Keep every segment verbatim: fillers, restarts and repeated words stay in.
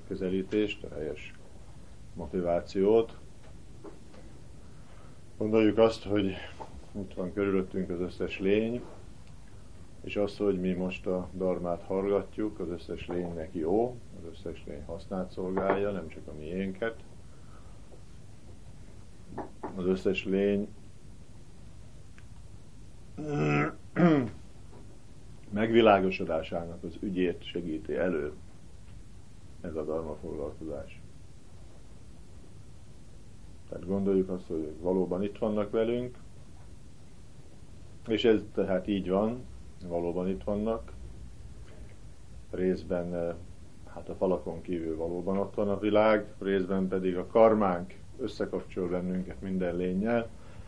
megközelítést, a helyes motivációt. Gondoljuk azt, hogy itt van körülöttünk az összes lény, és az, hogy mi most a dharmát hallgatjuk, az összes lénynek jó, az összes lény hasznát szolgálja, nem csak a miénket. Az összes lény megvilágosodásának az ügyét segíti elő ez a dharma foglalkozás. Tehát gondoljuk azt, hogy valóban itt vannak velünk, és ez tehát így van, valóban itt vannak. Részben hát a falakon kívül valóban ott van a világ, részben pedig a karmánk összekapcsol bennünket minden lénnyel,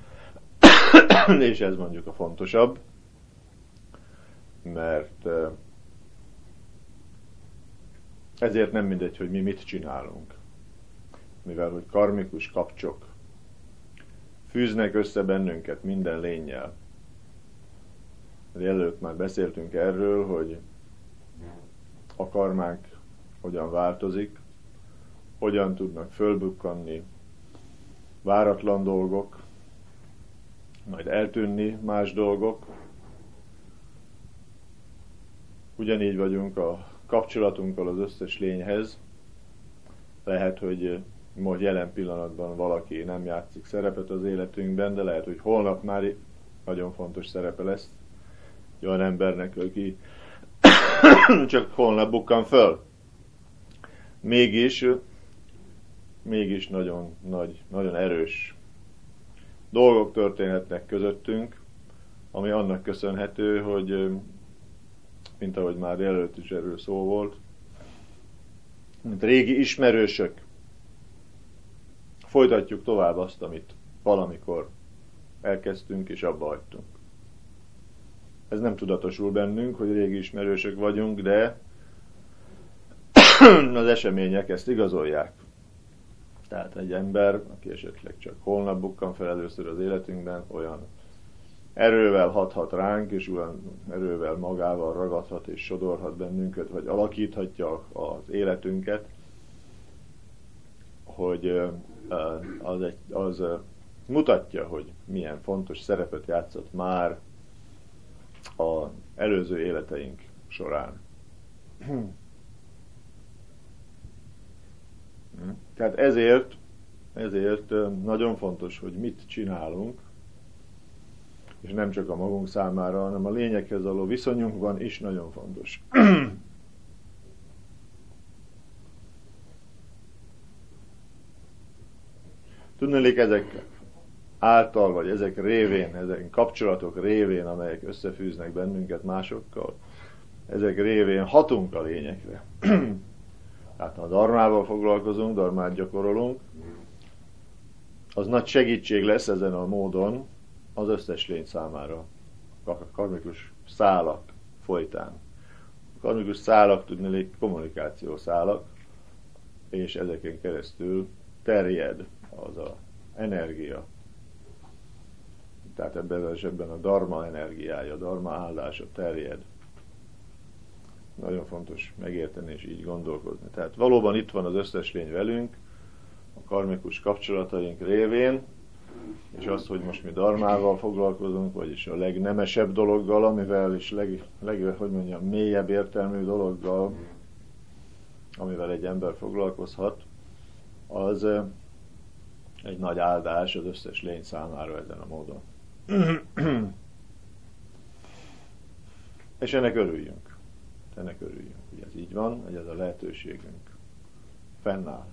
és ez mondjuk a fontosabb, mert ezért nem mindegy, hogy mi mit csinálunk. Mivel, hogy karmikus kapcsok fűznek össze bennünket minden lénnyel. Előtt már beszéltünk erről, hogy a karmánk hogyan változik, hogyan tudnak fölbukkanni váratlan dolgok, majd eltűnni más dolgok. Ugyanígy vagyunk a kapcsolatunkkal az összes lényhez. Lehet, hogy most jelen pillanatban valaki nem játszik szerepet az életünkben, de lehet, hogy holnap már nagyon fontos szerepe lesz egy olyan embernek, aki csak holnap bukkan föl. Mégis, mégis nagyon nagy, nagyon erős dolgok történhetnek közöttünk, ami annak köszönhető, hogy mint ahogy már előtt is erről szó volt, mint régi ismerősök, folytatjuk tovább azt, amit valamikor elkezdtünk és abba hagytunk. Ez nem tudatosul bennünk, hogy régi ismerősök vagyunk, de az események ezt igazolják. Tehát egy ember, aki esetleg csak holnap bukkan fel először az életünkben, olyan erővel hathat ránk, és olyan erővel magával ragadhat és sodorhat bennünket, vagy alakíthatja az életünket, hogy az, egy, az mutatja, hogy milyen fontos szerepet játszott már az előző életeink során. Tehát ezért, ezért nagyon fontos, hogy mit csinálunk, és nem csak a magunk számára, hanem a lényekhez való viszonyunkban is nagyon fontos. Tudnélik, ezek által, vagy ezek révén, ezek kapcsolatok révén, amelyek összefűznek bennünket másokkal, ezek révén hatunk a lényekre. Tehát ha a dharmával foglalkozunk, dharmát gyakorolunk, az nagy segítség lesz ezen a módon az összes lény számára, a karmikus szálak folytán. A karmikus szálak, tudnélik, kommunikáció szálak, és ezeken keresztül terjed az a energia. Tehát ebben az esetben a dharma energiája, a dharma áldása terjed. Nagyon fontos megérteni és így gondolkozni. Tehát valóban itt van az összes lény velünk, a karmikus kapcsolataink révén, és az, hogy most mi dharmával foglalkozunk, vagyis a legnemesebb dologgal, amivel is leg, leg, hogy mondjam, mélyebb értelmű dologgal, amivel egy ember foglalkozhat, az egy nagy áldás az összes lény számára ezen a módon. És ennek örüljünk. Ennek örüljünk, hogy ez így van, hogy ez a lehetőségünk fennáll.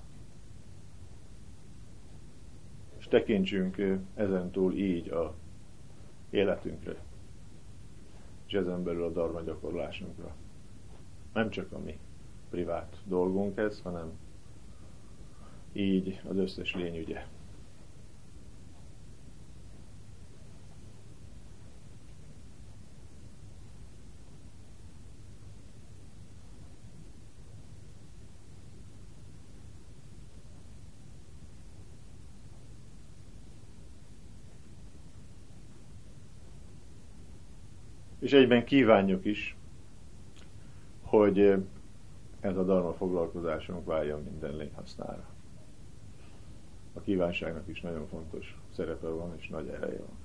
És tekintsünk ezentúl így a életünkre, és ezen belül a dharma gyakorlásunkra. Nem csak a mi privát dolgunk ez, hanem így az összes lény ügye. És egyben kívánjuk is, hogy ez a dharma foglalkozásunk váljon minden lény hasznára. A kívánságnak is nagyon fontos szerepe van, és nagy ereje van.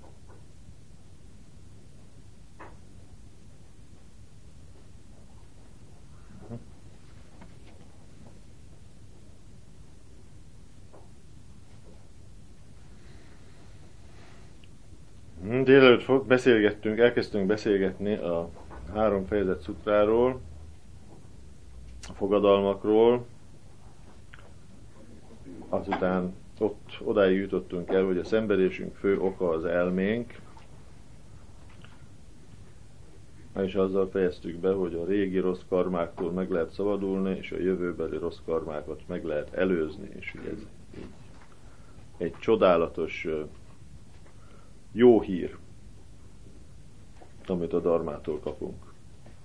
Délelőtt beszélgettünk, elkezdtünk beszélgetni a három fejezet szutráról, a fogadalmakról, azután ott odáig jutottunk el, hogy a szenvedésünk fő oka az elménk, és azzal fejeztük be, hogy a régi rossz karmáktól meg lehet szabadulni, és a jövőbeli rossz karmákat meg lehet előzni, és hogy ez egy csodálatos jó hír, amit a dharmától kapunk.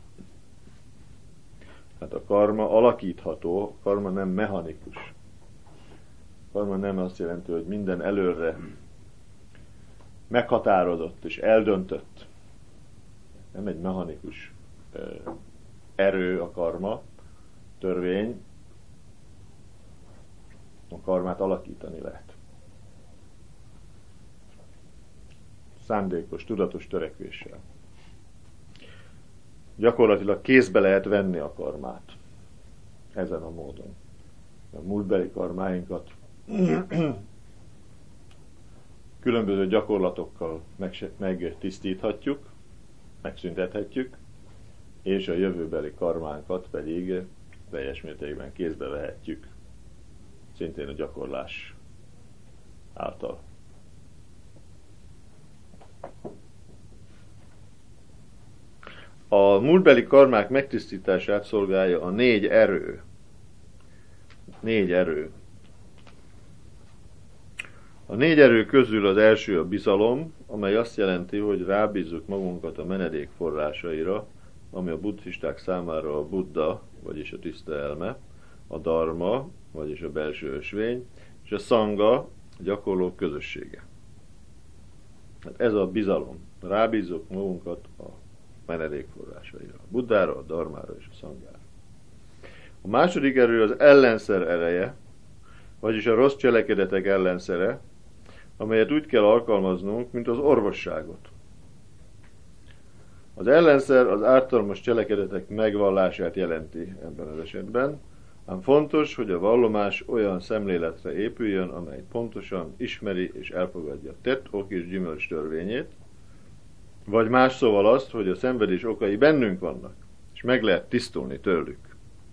Hát a karma alakítható, a karma nem mechanikus. A karma nem azt jelenti, hogy minden előre meghatározott és eldöntött. Nem egy mechanikus erő a karma, törvény. A karmát alakítani lehet. Szándékos, tudatos törekvéssel. Gyakorlatilag kézbe lehet venni a karmát. Ezen a módon. A múltbeli karmáinkat különböző gyakorlatokkal megtisztíthatjuk, megszüntethetjük, és a jövőbeli karmánkat pedig teljes mértékben kézbe vehetjük. Szintén a gyakorlás által. A múltbeli karmák megtisztítását szolgálja a négy erő. Négy erő. A négy erő közül az első a bizalom, amely azt jelenti, hogy rábízzuk magunkat a menedék forrásaira, ami a buddhisták számára a Buddha, vagyis a tiszta elme, a dharma, vagyis a belső ösvény, és a szanga, a gyakorlók közössége. Hát ez a bizalom. Rábízzuk magunkat a menedékforrásaira. A Buddhára, a dharmára és a szangára. A második erő az ellenszer ereje, vagyis a rossz cselekedetek ellenszere, amelyet úgy kell alkalmaznunk, mint az orvosságot. Az ellenszer az ártalmas cselekedetek megvallását jelenti ebben az esetben, ám fontos, hogy a vallomás olyan szemléletre épüljön, amely pontosan ismeri és elfogadja tett, ok és gyümölcs törvényét, vagy más szóval azt, hogy a szenvedés okai bennünk vannak, és meg lehet tisztulni tőlük.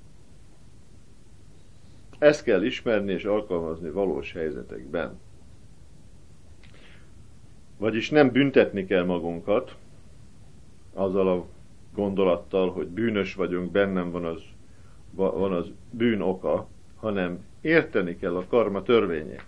Ezt kell ismerni és alkalmazni valós helyzetekben. Vagyis nem büntetni kell magunkat azzal a gondolattal, hogy bűnös vagyunk, bennem van az, van az bűn oka, hanem érteni kell a karma törvényét.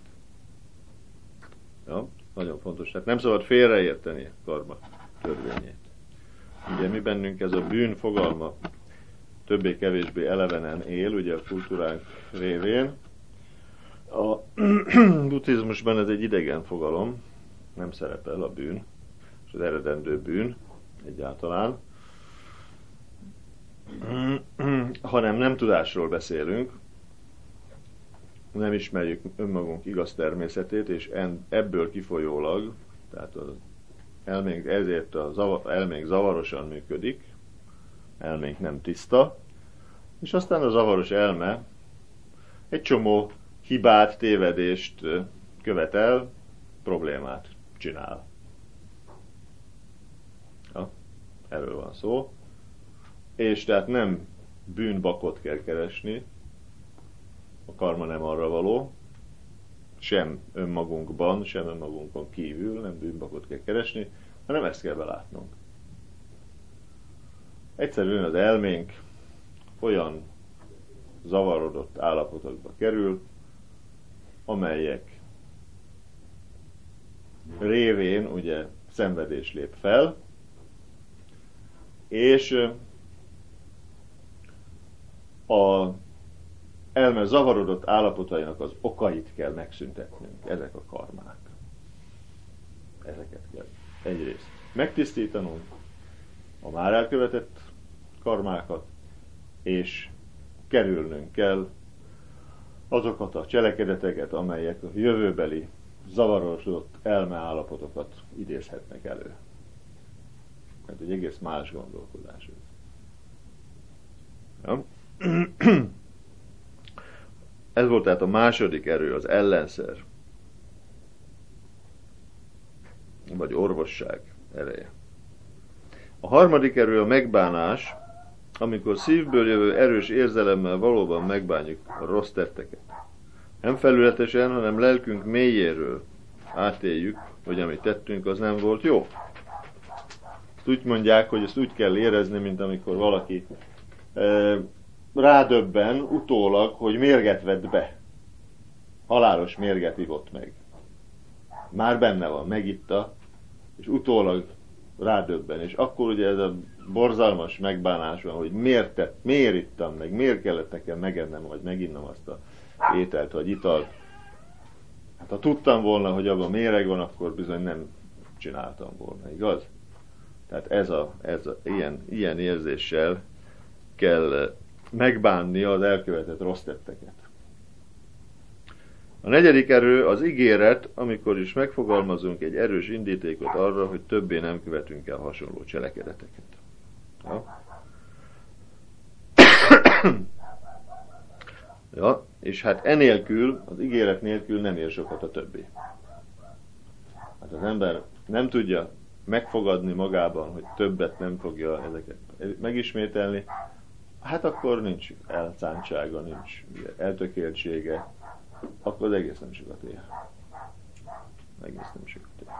Ja, nagyon fontos. Tehát nem szabad félreérteni a karma törvényét. Ugye mi bennünk ez a bűn fogalma többé-kevésbé elevenen él, ugye a kultúránk révén. A buddhizmusban ez egy idegen fogalom, nem szerepel a bűn, és az eredendő bűn egyáltalán, hanem nem tudásról beszélünk, nem ismerjük önmagunk igaz természetét, és ebből kifolyólag, tehát az elménk, ezért az elménk zavarosan működik, elménk nem tiszta, és aztán a zavaros elme egy csomó hibát, tévedést követel, problémát csinál. Ja, erről van szó. És tehát nem bűnbakot kell keresni, a karma nem arra való, sem önmagunkban, sem önmagunkon kívül nem bűnbakot kell keresni, hanem ezt kell belátnunk. Egyszerűen az elménk olyan zavarodott állapotokba kerül, amelyek révén ugye szenvedés lép fel, és a elme zavarodott állapotainak az okait kell megszüntetnünk, ezek a karmák. Ezeket kell egyrészt megtisztítanunk, a már elkövetett karmákat, és kerülnünk kell azokat a cselekedeteket, amelyek a jövőbeli zavarosodott elmeállapotokat idézhetnek elő. Hát egy egész más gondolkodás ez. Ja? Ez volt tehát a második erő, az ellenszer, vagy orvosság ereje. A harmadik erő a megbánás, amikor szívből jövő erős érzelemmel valóban megbánjuk a rossz tetteket. Nem felületesen, hanem lelkünk mélyéről átéljük, hogy amit tettünk, az nem volt jó. Ezt úgy mondják, hogy ezt úgy kell érezni, mint amikor valaki e, rádöbben utólag, hogy mérget vett be. Halálos mérget ivott meg. Már benne van, megitta, és utólag rádöbben. És akkor ugye ez a borzalmas megbánás van, hogy miért, tett, miért ittam meg, miért kellett nekem megennem, vagy meginnom azt a ételt, vagy italt. Hát ha tudtam volna, hogy abban méreg van, akkor bizony nem csináltam volna, igaz? Tehát ez a, ez a ilyen, ilyen érzéssel kell megbánni az elkövetett rossz tetteket. A negyedik erő az ígéret, amikor is megfogalmazunk egy erős indítékot arra, hogy többé nem követünk el hasonló cselekedeteket. Ja? Ja, és hát enélkül, az ígéret nélkül nem ér sokat a többi. Hát az ember nem tudja megfogadni magában, hogy többet nem fogja ezeket megismételni, hát akkor nincs elszántsága, nincs eltökéltsége, akkor az egész nem sokat ér. Egész nem sokat ér.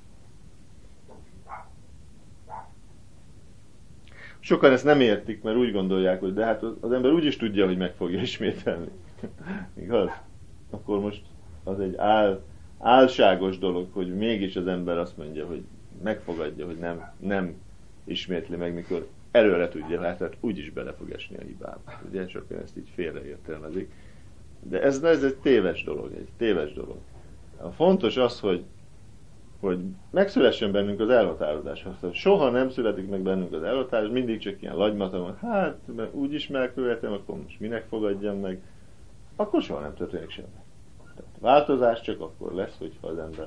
Sokan ezt nem értik, mert úgy gondolják, hogy de hát az ember úgy is tudja, hogy meg fogja ismételni. Igaz? Akkor most az egy ál, álságos dolog, hogy mégis az ember azt mondja, hogy megfogadja, hogy nem, nem ismétli meg, mikor előre tudja, hát, hát úgyis bele fog esni a hibába. Ugye sokan ezt így félreértelmezik. De ez, ez egy téves dolog, egy téves dolog. A fontos az, hogy, hogy megszülessen bennünk az elhatározás. Ha soha nem születik meg bennünk az elhatározás, mindig csak ilyen lagymaton, hát úgyis megkövetem, akkor most minek fogadjam meg, akkor soha nem történik semmi. Tehát változás csak akkor lesz, hogyha az ember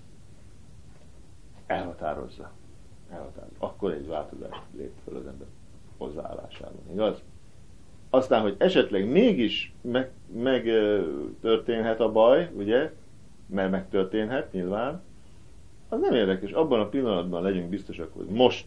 elhatározza. elhatározza. Akkor egy változás lép fel az ember hozzáállásában. Igaz? Aztán, hogy esetleg mégis meg, meg történhet a baj, ugye, mert megtörténhet nyilván, az nem érdekes. Abban a pillanatban legyünk biztosak, hogy most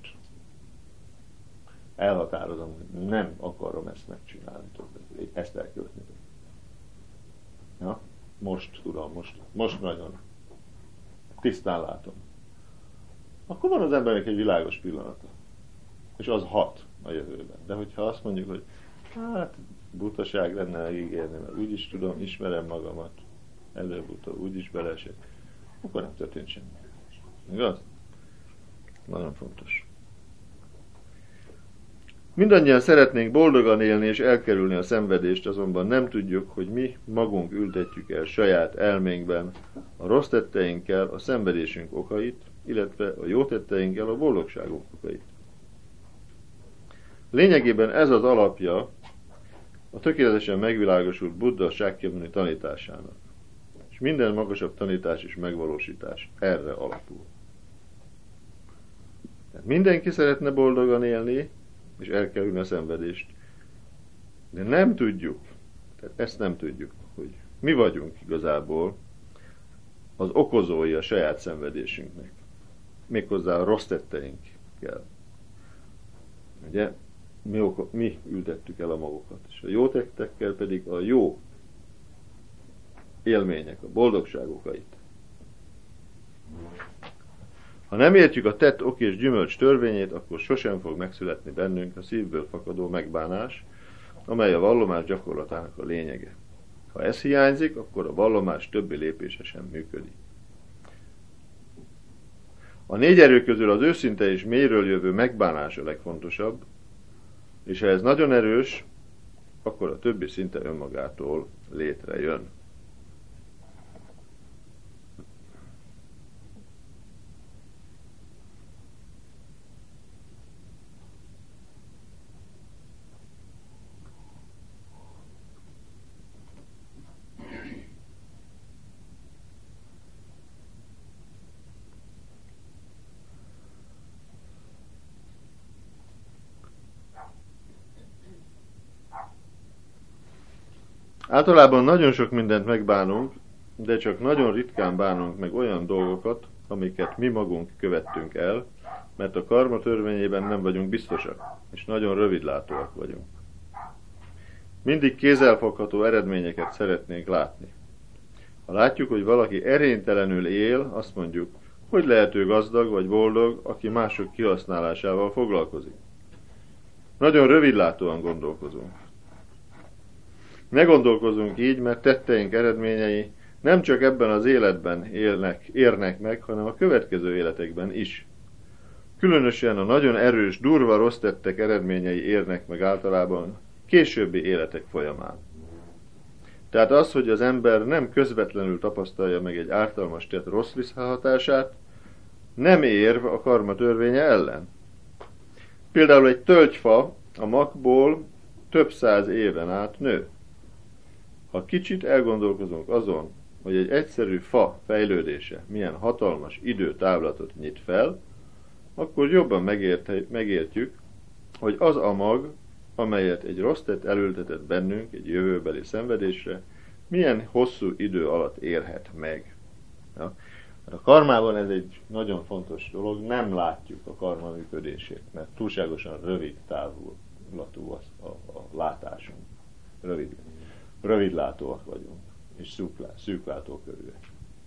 elhatározom, hogy nem akarom ezt megcsinálni többet, ezt elkövetni. Ja? Most tudom, most, most nagyon tisztán látom. Akkor van az embernek egy világos pillanata. És az hat a jövőben. De hogyha azt mondjuk, hogy hát butaság lenne megígérni, mert úgyis tudom, ismerem magamat, előbb-utóbb úgyis beleesek, akkor nem történt semmi. Igaz? Nagyon fontos. Mindannyian szeretnénk boldogan élni és elkerülni a szenvedést, azonban nem tudjuk, hogy mi magunk ültetjük el saját elménkben a rossz tetteinkkel a szenvedésünk okait, illetve a jó tetteinkkel a boldogságunk okait. Lényegében ez az alapja a tökéletesen megvilágosult Buddha Sákyamuni tanításának. És minden magasabb tanítás és megvalósítás erre alapul. Tehát mindenki szeretne boldogan élni, és elkerülni a szenvedést. De nem tudjuk, tehát ezt nem tudjuk, hogy mi vagyunk igazából az okozói a saját szenvedésünknek. Méghozzá a rossz tetteinkkel. Ugye? Mi, oko- mi ültettük el a magukat. És a jó tettekkel pedig a jó élmények, a boldogság okait. Ha nem értjük a tett, ok és gyümölcs törvényét, akkor sosem fog megszületni bennünk a szívből fakadó megbánás, amely a vallomás gyakorlatának a lényege. Ha ez hiányzik, akkor a vallomás többi lépése sem működik. A négy erő közül az őszinte és mélyről jövő megbánás a legfontosabb, és ha ez nagyon erős, akkor a többi szinte önmagától létrejön. Általában nagyon sok mindent megbánunk, de csak nagyon ritkán bánunk meg olyan dolgokat, amiket mi magunk követtünk el, mert a karma törvényében nem vagyunk biztosak, és nagyon rövidlátóak vagyunk. Mindig kézzelfogható eredményeket szeretnénk látni. Ha látjuk, hogy valaki erénytelenül él, azt mondjuk, hogy lehet ő gazdag vagy boldog, aki mások kihasználásával foglalkozik. Nagyon rövidlátóan gondolkozunk. Ne gondolkozunk így, mert tetteink eredményei nem csak ebben az életben élnek, érnek meg, hanem a következő életekben is. Különösen a nagyon erős, durva rossz tettek eredményei érnek meg általában későbbi életek folyamán. Tehát az, hogy az ember nem közvetlenül tapasztalja meg egy ártalmas tett rossz visszahatását, nem érv a karma törvénye ellen. Például egy tölgyfa a makból több száz éven át nő. Ha kicsit elgondolkozunk azon, hogy egy egyszerű fa fejlődése milyen hatalmas időtávlatot nyit fel, akkor jobban megért, megértjük, hogy az a mag, amelyet egy rossz tett elültetett bennünk egy jövőbeli szenvedésre, milyen hosszú idő alatt érhet meg. Ja? A karmában ez egy nagyon fontos dolog, nem látjuk a karma működését, mert túlságosan rövid távlatú a, a, a látásunk. Rövid, rövidlátóak vagyunk, és szűklátókörűek.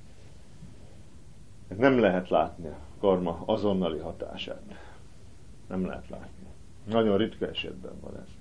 Nem lehet látni a karma azonnali hatását. Nem lehet látni. Nagyon ritka esetben van ez.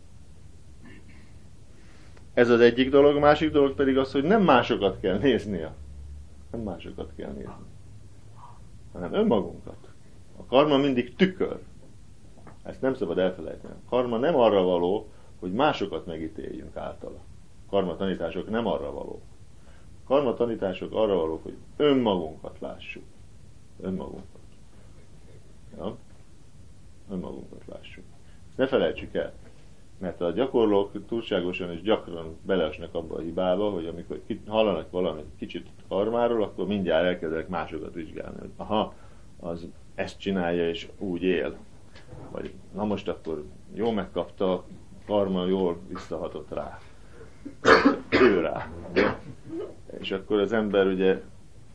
Ez az egyik dolog, a másik dolog pedig az, hogy nem másokat kell néznie. Nem másokat kell nézni, hanem önmagunkat. A karma mindig tükör. Ezt nem szabad elfelejteni. A karma nem arra való, hogy másokat megítéljünk általa. A karma tanítások nem arra való. A karma tanítások arra való, hogy önmagunkat lássuk. Önmagunkat. Ja? Önmagunkat lássuk. Ezt ne felejtsük el. Mert a gyakorlók túlságosan és gyakran beleesnek abba a hibába, hogy amikor hallanak valamit kicsit karmáról, akkor mindjárt elkezdenek másokat vizsgálni. Hogy aha, az ezt csinálja és úgy él. Vagy na most akkor jól megkapta, karma jól visszahatott rá. Ő rá. És akkor az ember ugye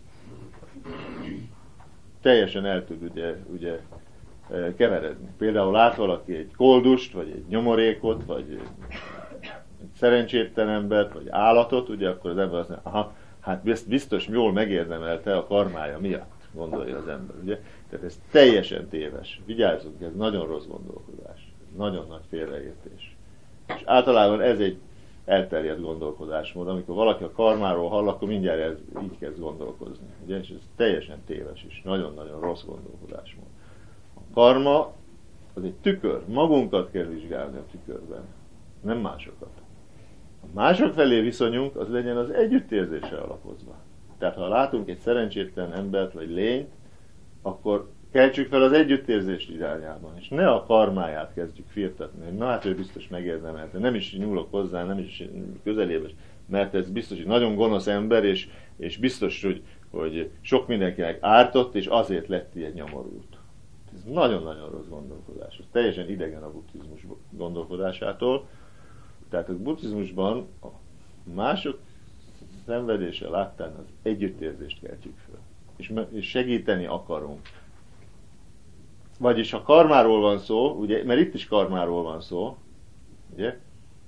teljesen el tud ugye, ugye keveredni. Például lát valaki egy koldust, vagy egy nyomorékot, vagy egy szerencsétlen embert, vagy állatot, ugye akkor az ember azt mondja, aha, hát biztos jól megérdemelte a karmája miatt, gondolja az ember, ugye? Tehát ez teljesen téves. Vigyázzunk, ez nagyon rossz gondolkodás. Nagyon nagy félreértés. És általában ez egy elterjedt gondolkodásmód. Amikor valaki a karmáról hall, akkor mindjárt ez, így kezd gondolkozni. Ugye? És ez teljesen téves és nagyon-nagyon rossz gondolkodásmód. A karma az egy tükör. Magunkat kell vizsgálni a tükörben, nem másokat. A mások felé viszonyunk az legyen az együttérzésre alapozva. Tehát ha látunk egy szerencsétlen embert vagy lényt, akkor keltsük fel az együttérzést irányában, és ne a karmáját kezdjük firtatni. Na hát ő biztos megérdemelte, nem is nyúlok hozzá, nem is közelébe, mert ez biztos, hogy nagyon gonosz ember, és, és biztos, hogy, hogy sok mindenkinek ártott, és azért lett ilyen nyomorult. Ez nagyon-nagyon rossz gondolkodás. Ez teljesen idegen a buddhizmus gondolkodásától. Tehát a buddhizmusban a mások szenvedése láttán az együttérzést keltjük föl. És, és segíteni akarunk. Vagyis ha karmáról van szó, ugye, mert itt is karmáról van szó, ugye?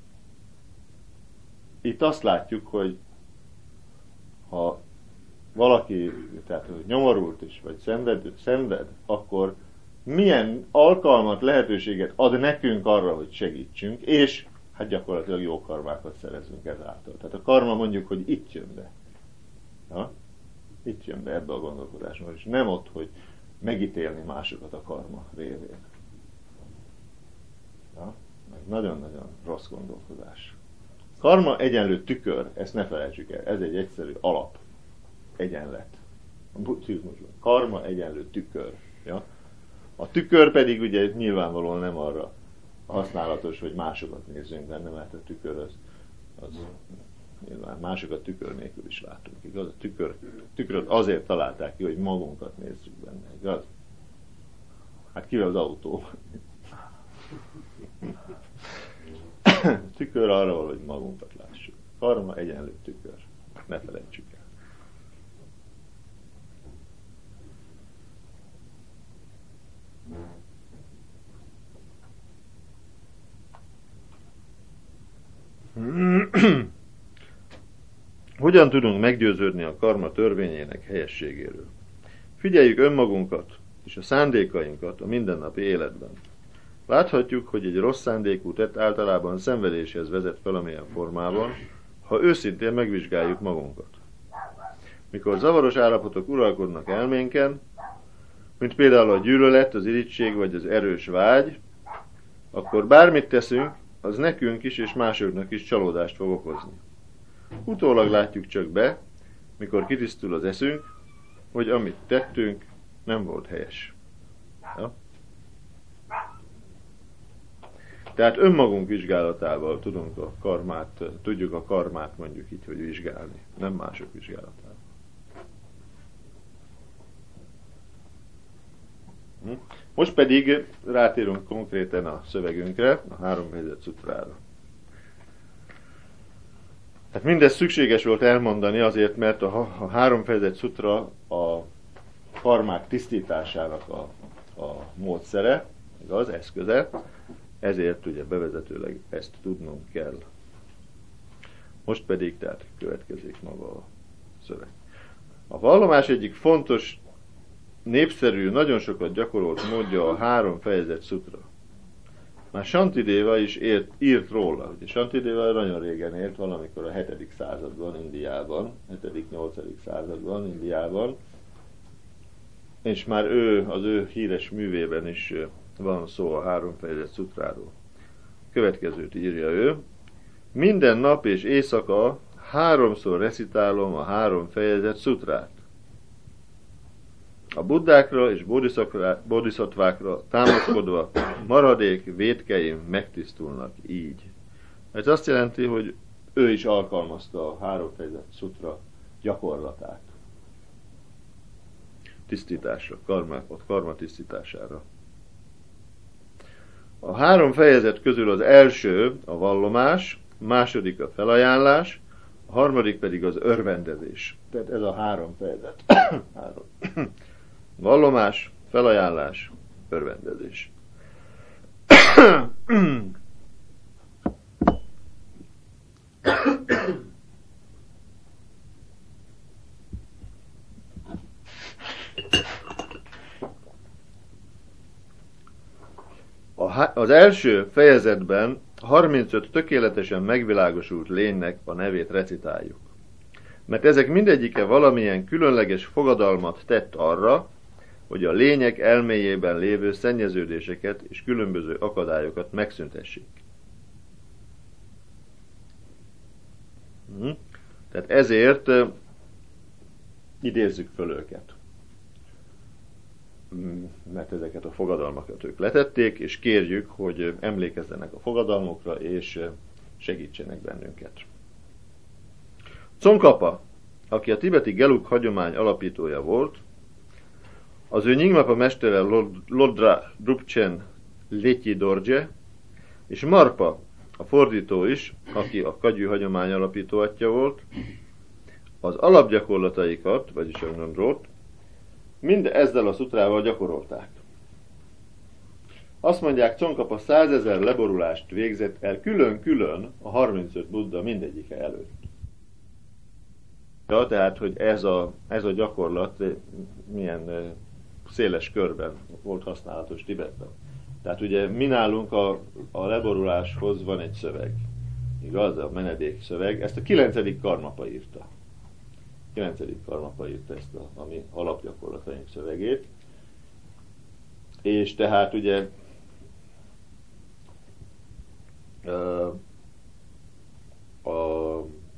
Itt azt látjuk, hogy ha valaki tehát, hogy nyomorult is, vagy szenved, szenved, akkor milyen alkalmat, lehetőséget ad nekünk arra, hogy segítsünk, és hát gyakorlatilag jó karmákat szerezünk ezáltal. Tehát a karma mondjuk, hogy itt jön be. Ha? Itt jön be ebbe a gondolkodásba, és nem ott, hogy megítélni másokat a karma révén. Ja? Meg nagyon-nagyon rossz gondolkodás. Karma egyenlő tükör, ezt ne felejtsük el, ez egy egyszerű alap, egyenlet. A buddhizmusban karma egyenlő tükör. Ja? A tükör pedig ugye nyilvánvalóan nem arra használatos, hogy másokat nézzünk benne, mert a tükör az, az nyilván másokat tükör nélkül is látunk. Igaz? A tükör, tükröt azért találták ki, hogy magunkat nézzük benne. Igaz? Hát kivel az autó? Tükör arra, hogy magunkat lássuk. Karma egyenlő tükör. Ne felejtsük el. Hogyan tudunk meggyőződni a karma törvényének helyességéről? Figyeljük önmagunkat és a szándékainkat a mindennapi életben. Láthatjuk, hogy egy rossz szándékú tett általában szenvedéshez vezet valamilyen formában, ha őszintén megvizsgáljuk magunkat. Mikor zavaros állapotok uralkodnak elménken, mint például a gyűlölet, az irigység vagy az erős vágy, akkor bármit teszünk, az nekünk is és másoknak is csalódást fog okozni. Utólag látjuk csak be, mikor kitisztul az eszünk, hogy amit tettünk, nem volt helyes. Ja? Tehát önmagunk vizsgálatával tudunk a karmát, tudjuk a karmát mondjuk így, hogy vizsgálni, nem mások vizsgálatával. Most pedig rátérünk konkrétan a szövegünkre, a három fejezet szutrára. Tehát mindez szükséges volt elmondani azért, mert a, a három fejezet szutra a karmák tisztításának a, a módszere, az eszköze, ezért ugye bevezetőleg ezt tudnunk kell. Most pedig tehát következik maga a szöveg. A vallomás egyik fontos, népszerű, nagyon sokat gyakorolt módja a három fejezet szutra. Már Shantideva is ért, írt róla. Ugye Shantideva nagyon régen élt, valamikor a hetedik században Indiában, hetedik-nyolcadik században Indiában, és már ő, az ő híres művében is van szó a három fejezet szutráról. Következőt írja ő. Minden nap és éjszaka háromszor recitálom a három fejezet szutrát. A buddhákra és bodhisattvákra támaszkodva maradék vétkeim megtisztulnak így. Ez azt jelenti, hogy ő is alkalmazta a három fejezet szutra gyakorlatát. Tisztításra, karma, a karma tisztítására. A három fejezet közül az első a vallomás, a második a felajánlás, a harmadik pedig az örvendezés. Tehát ez a három fejezet. három. Vallomás, felajánlás, örvendezés. Az első fejezetben harmincöt tökéletesen megvilágosult lénynek a nevét recitáljuk. Mert ezek mindegyike valamilyen különleges fogadalmat tett arra, hogy a lények elméjében lévő szennyeződéseket és különböző akadályokat megszüntessék. Hm. Tehát ezért uh, idézzük föl őket. Mert ezeket a fogadalmakat ők letették, és kérjük, hogy emlékezzenek a fogadalmokra, és segítsenek bennünket. Tsongkhapa, aki a tibeti gelug hagyomány alapítója volt, az ő Nyingmapa mestere Lodra Drupchen Létyi Dorje, és Marpa, a fordító is, aki a kagyű hagyomány alapító atya volt, az alapgyakorlataikat, vagyis a Gnondrót, mind ezzel a szutrával gyakorolták. Azt mondják, Tsongkhapa százezer leborulást végzett el külön-külön a harmincöt buddha mindegyike előtt. Ja, tehát, hogy ez a, ez a gyakorlat milyen széles körben volt használatos Tibetben. Tehát ugye mi nálunk a, a leboruláshoz van egy szöveg. Igaz? A menedék szöveg. Ezt a kilencedik Karmapa írta. kilencedik Karmapa írta ezt a, a mi alapgyakorlataink szövegét. És tehát ugye a,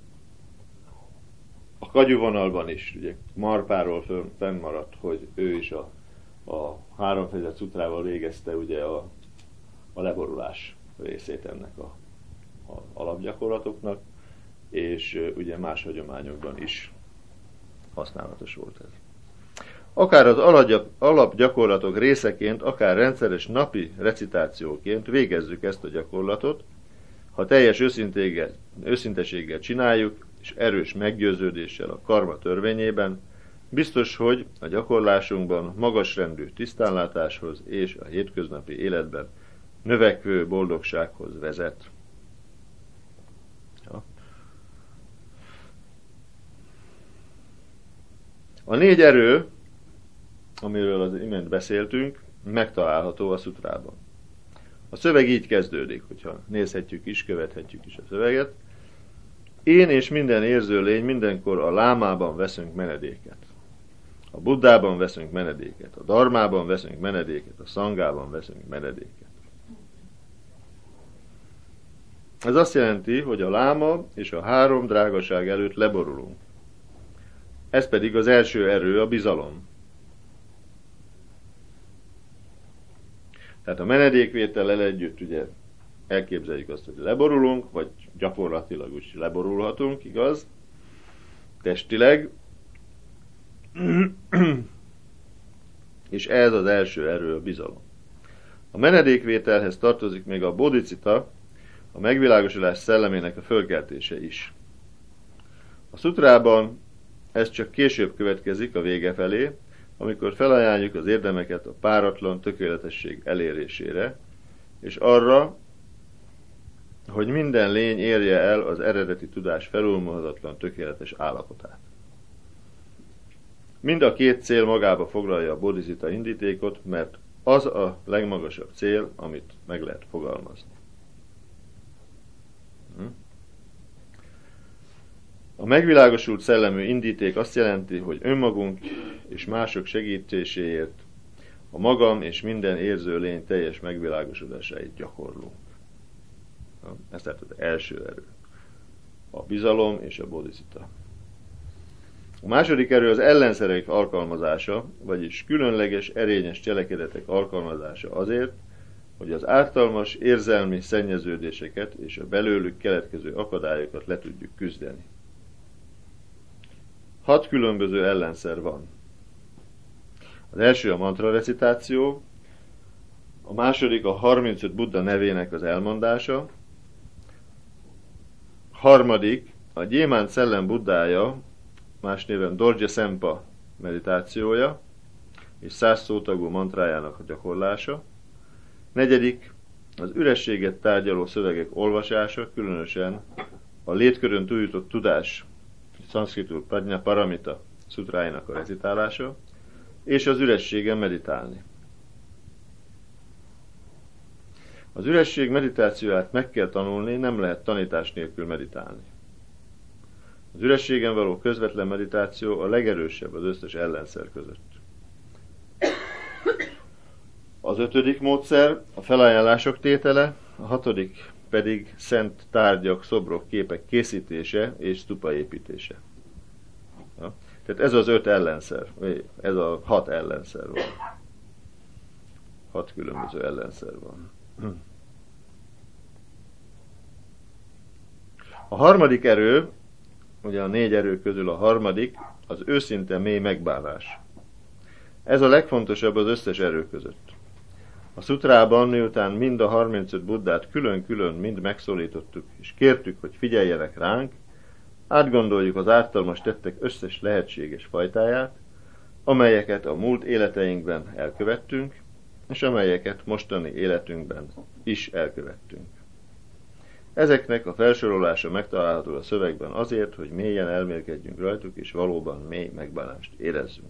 a kagyúvonalban is ugye Marpáról fennmaradt, hogy ő is a, a három fejezet szutrával végezte ugye a, a leborulás részét ennek a, a alapgyakorlatoknak, és ugye más hagyományokban is használatos volt ez. Akár az alapgyakorlatok részeként, akár rendszeres napi recitációként végezzük ezt a gyakorlatot, Ha teljes őszintéggel, őszinteséggel csináljuk, és erős meggyőződéssel a karma törvényében, biztos, hogy a gyakorlásunkban magasrendű tisztánlátáshoz és a hétköznapi életben növekvő boldogsághoz vezet. Ja. A négy erő, amiről az imént beszéltünk, megtalálható a szutrában. A szöveg így kezdődik, hogyha nézhetjük is, követhetjük is a szöveget. Én és minden érző lény mindenkor a lámában veszünk menedéket. A Buddhában veszünk menedéket, a Dharmában veszünk menedéket, a Szangában veszünk menedéket. Ez azt jelenti, hogy a láma és a három drágaság előtt leborulunk. Ez pedig az első erő, a bizalom. Tehát a menedékvétellel együtt ugye elképzeljük azt, hogy leborulunk, vagy gyakorlatilag úgy leborulhatunk, igaz? Testileg. És ez az első erő, a bizalom. A menedékvételhez tartozik még a bodhicitta, a megvilágosodás szellemének a fölkeltése is. A szutrában ez csak később következik a vége felé, amikor felajánljuk az érdemeket a páratlan tökéletesség elérésére, és arra, hogy minden lény érje el az eredeti tudás felülmúlhatatlan tökéletes állapotát. Mind a két cél magába foglalja a bodhicitta indítékot, mert az a legmagasabb cél, amit meg lehet fogalmazni. A megvilágosult szellemű indíték azt jelenti, hogy önmagunk és mások segítéséért a magam és minden érző lény teljes megvilágosodásáit gyakorlunk. Ez tehát az első erő. A bizalom és a bodhicitta. A második erő az ellenszerek alkalmazása, vagyis különleges, erényes cselekedetek alkalmazása azért, hogy az ártalmas érzelmi szennyeződéseket és a belőlük keletkező akadályokat le tudjuk küzdeni. Hat különböző ellenszer van. Az első a mantra recitáció, a második a harmincöt Buddha nevének az elmondása, harmadik a gyémánt szellem Buddája, más néven Dorje Sempa meditációja, és száz szótagú mantrájának a gyakorlása, negyedik az ürességet tárgyaló szövegek olvasása, különösen a létkörön túljutott tudás, szanszkritul Prajna Paramita szutráinak a recitálása, és az ürességen meditálni. Az üresség meditációját meg kell tanulni, nem lehet tanítás nélkül meditálni. Az ürességen való közvetlen meditáció a legerősebb az összes ellenszer között. Az ötödik módszer a felajánlások tétele, a hatodik pedig szent tárgyak, szobrok, képek készítése és stupa építése. Ja? Tehát ez az öt ellenszer, ez a hat ellenszer van. Hat különböző ellenszer van. A harmadik erő, ugye a négy erő közül a harmadik, az őszinte mély megbánás. Ez a legfontosabb az összes erő között. A szutrában, miután mind a harmincöt Buddhát külön-külön mind megszólítottuk, és kértük, hogy figyeljenek ránk, átgondoljuk az ártalmas tettek összes lehetséges fajtáját, amelyeket a múlt életeinkben elkövettünk, és amelyeket mostani életünkben is elkövettünk. Ezeknek a felsorolása megtalálható a szövegben azért, hogy mélyen elmélkedjünk rajtuk, és valóban mély megbánást érezzünk.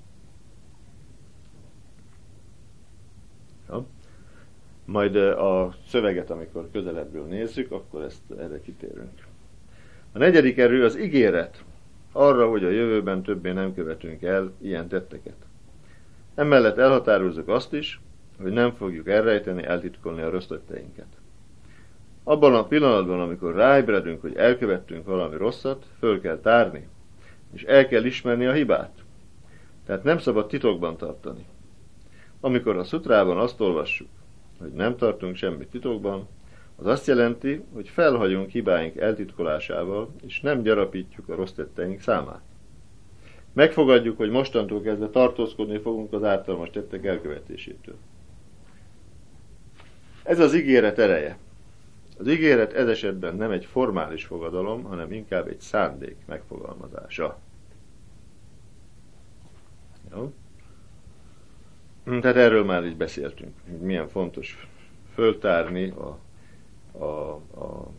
Ja. Majd a szöveget, amikor közelebbről nézzük, akkor ezt erre kitérünk. A negyedik erő az ígéret arra, hogy a jövőben többé nem követünk el ilyen tetteket. Emellett elhatározzuk azt is, hogy nem fogjuk elrejteni, eltitkolni a rossz tetteinket. Abban a pillanatban, amikor ráébredünk, hogy elkövettünk valami rosszat, föl kell tárni, és el kell ismerni a hibát. Tehát nem szabad titokban tartani. Amikor a szutrában azt olvassuk, hogy nem tartunk semmit titokban, az azt jelenti, hogy felhagyunk hibáink eltitkolásával, és nem gyarapítjuk a rossz tetteink számát. Megfogadjuk, hogy mostantól kezdve tartózkodni fogunk az ártalmas tettek elkövetésétől. Ez az ígéret ereje. Az ígéret ez esetben nem egy formális fogadalom, hanem inkább egy szándék megfogalmazása. Jó? Tehát erről már így beszéltünk, hogy milyen fontos föltárni a, a, a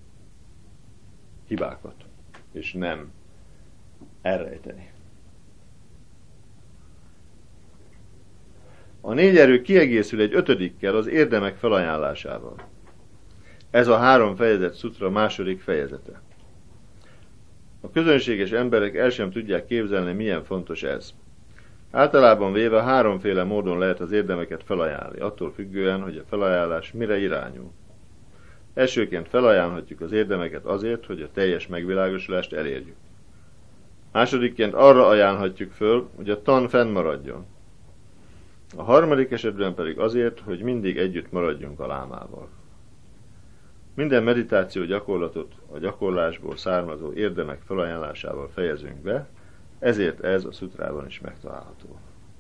hibákat, és nem elrejteni. A négy erő kiegészül egy ötödikkel, az érdemek felajánlásával. Ez a három fejezet szutra második fejezete. A közönséges emberek el sem tudják képzelni, milyen fontos ez. Általában véve háromféle módon lehet az érdemeket felajánlani, attól függően, hogy a felajánlás mire irányul. Elsőként felajánlhatjuk az érdemeket azért, hogy a teljes megvilágosulást elérjük. Másodikként arra ajánlhatjuk föl, hogy a tan fennmaradjon. A harmadik esetben pedig azért, hogy mindig együtt maradjunk a lámával. Minden meditáció gyakorlatot a gyakorlásból származó érdemek felajánlásával fejezünk be, ezért ez a szutrában is megtalálható.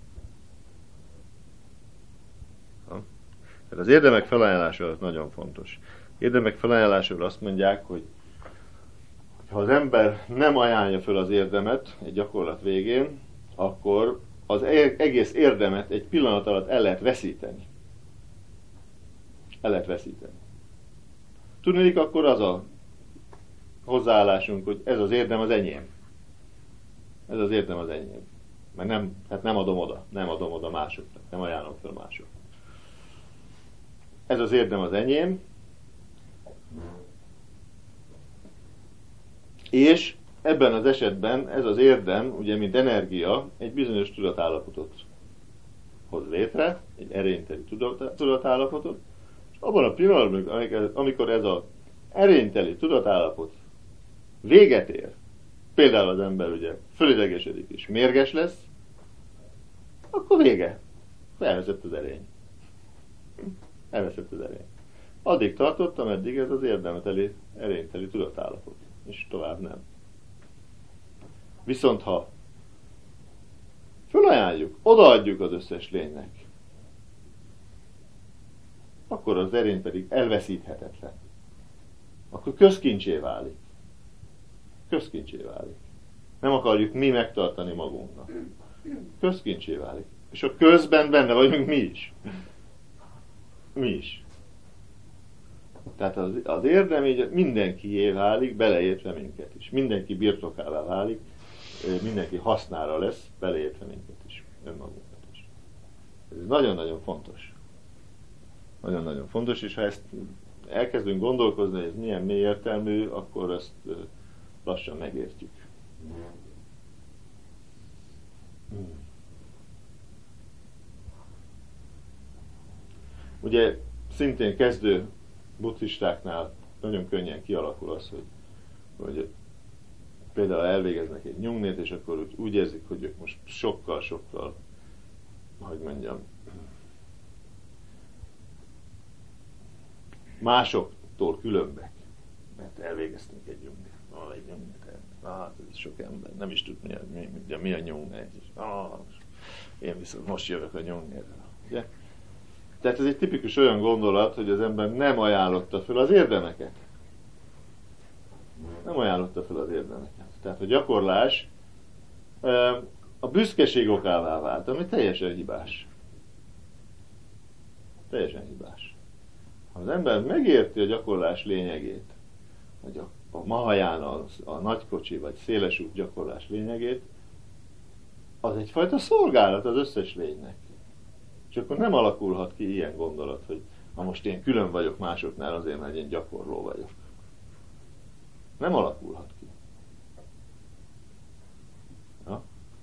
Ha? Tehát az érdemek felajánlása nagyon fontos. Érdemek felajánlásról azt mondják, hogy ha az ember nem ajánlja föl az érdemet egy gyakorlat végén, akkor az egész érdemet egy pillanat alatt el lehet veszíteni. El lehet veszíteni. Tudnék, akkor az a hozzáállásunk, hogy ez az érdem az enyém. Ez az érdem az enyém. Mert nem, hát nem adom oda, nem adom oda másoknak, nem ajánlom fel másoknak. Ez az érdem az enyém, és ebben az esetben ez az érdem, ugye mint energia, egy bizonyos tudatállapotot hoz létre, egy erényteli tudatállapotot, és abban a pillanatban, amikor ez az erényteli tudatállapot véget ér, például az ember ugye fölidegesedik és mérges lesz, akkor vége. Elveszett az erény. Elveszett az erény. Addig tartott, ameddig ez az érdemeteli, erényteli tudatállapot, és tovább nem. Viszont ha felajánljuk, odaadjuk az összes lénynek, akkor az erény pedig elveszíthetetlen. Akkor közkincsé válik. Közkincsé válik. Nem akarjuk mi megtartani magunknak. Közkincsé válik. És a közben benne vagyunk mi is. Mi is. Tehát az, az érdem így mindenkié válik, beleértve minket is. Mindenki birtokává válik, mindenki hasznára lesz, beleértve minket is, önmagunkat is. Ez nagyon-nagyon fontos. Nagyon-nagyon fontos, és ha ezt elkezdünk gondolkozni, hogy ez milyen mély értelmű, akkor ezt lassan megértjük. Ugye szintén kezdő buddhistáknál nagyon könnyen kialakul az, hogy, hogy például elvégeznek egy nyugnét, és akkor úgy, úgy érzik, hogy ők most sokkal-sokkal, hogy mondjam, másoktól különbek, mert elvégeztünk egy nyugnét. Ah, egy nyugnét. Ah, ez sok ember nem is tud, mi a, mi, mi, mi a nyugnét. Ah, én viszont most jövök a nyugnétre. Ugye? Tehát ez egy tipikus olyan gondolat, hogy az ember nem ajánlotta fel az érdemeket. Nem ajánlotta fel az érdemeket. Tehát a gyakorlás a büszkeség okává vált, ami teljesen hibás. Teljesen hibás. Ha az ember megérti a gyakorlás lényegét, vagy a, a Mahajana, a nagykocsi vagy szélesút gyakorlás lényegét, az egyfajta szolgálat az összes lénynek. És akkor nem alakulhat ki ilyen gondolat, hogy ha most én külön vagyok másoknál azért, mert én gyakorló vagyok. Nem alakulhat ki. Ja?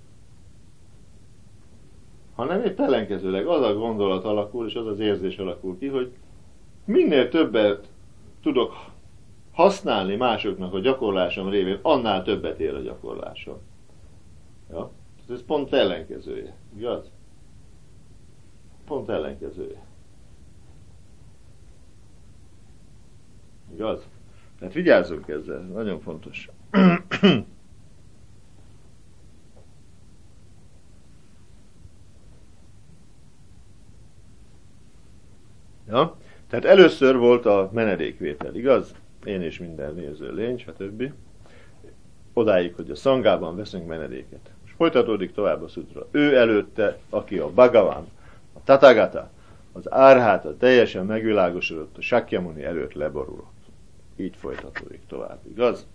Hanem épp ellenkezőleg az a gondolat alakul, és az az érzés alakul ki, hogy minél többet tudok használni másoknak a gyakorlásom révén, annál többet ér a gyakorlásom. Ja? Ez pont ellenkezője. Igaz? Pont ellenkezője. Igaz? Tehát vigyázzunk ezzel, nagyon fontos. Ja? Tehát először volt a menedékvétel, igaz? Én és minden néző lény, stb. Odáig, hogy a szangában veszünk menedéket. És folytatódik tovább a szutra. Ő előtte, aki a Bhagavan, a Tathagata, az Árháta teljesen megvilágosodott, a Sakyamuni előtt leborulott. Így folytatódik tovább, igaz?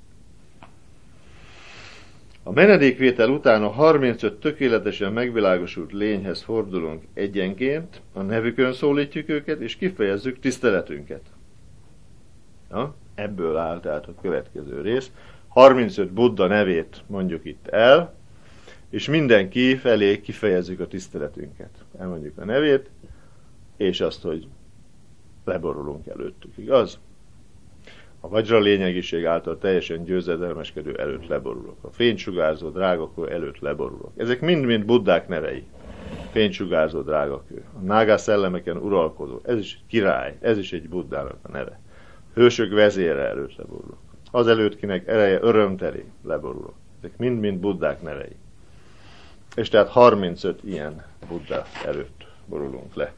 A menedékvétel után a harmincöt tökéletesen megvilágosult lényhez fordulunk egyenként, a nevükön szólítjuk őket, és kifejezzük tiszteletünket. Ja, ebből áll tehát a következő rész. harmincöt Buddha nevét mondjuk itt el, és mindenki felé kifejezzük a tiszteletünket. Elmondjuk a nevét, és azt, hogy leborulunk előttük, igaz? A vajra lényegiség által teljesen győzedelmeskedő előtt leborulok. A fénysugárzó drágakő előtt leborulok. Ezek mind-mind Buddhák nevei. Fénysugárzó drágakő. A nágá szellemeken uralkodó. Ez is egy király. Ez is egy Buddhának a neve. Hősök vezére előtt leborulok. Az előtt, kinek ereje örömteli, leborulok. Ezek mind-mind Buddhák nevei. És tehát harmincöt ilyen Buddha előtt borulunk le.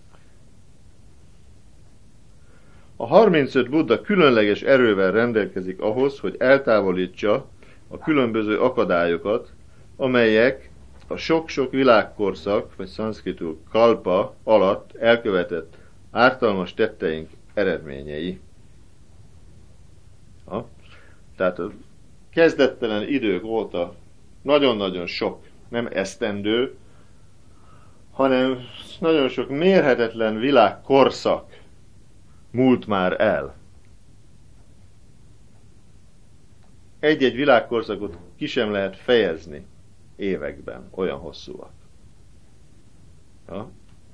A harmincöt Buddha különleges erővel rendelkezik ahhoz, hogy eltávolítsa a különböző akadályokat, amelyek a sok-sok világkorszak, vagy szanszkritul kalpa alatt elkövetett ártalmas tetteink eredményei. Ha? Tehát a kezdettelen idők óta nagyon-nagyon sok, nem esztendő, hanem nagyon sok mérhetetlen világkorszak múlt már el. Egy-egy világkorszakot ki sem lehet fejezni években, olyan hosszúak. Ja?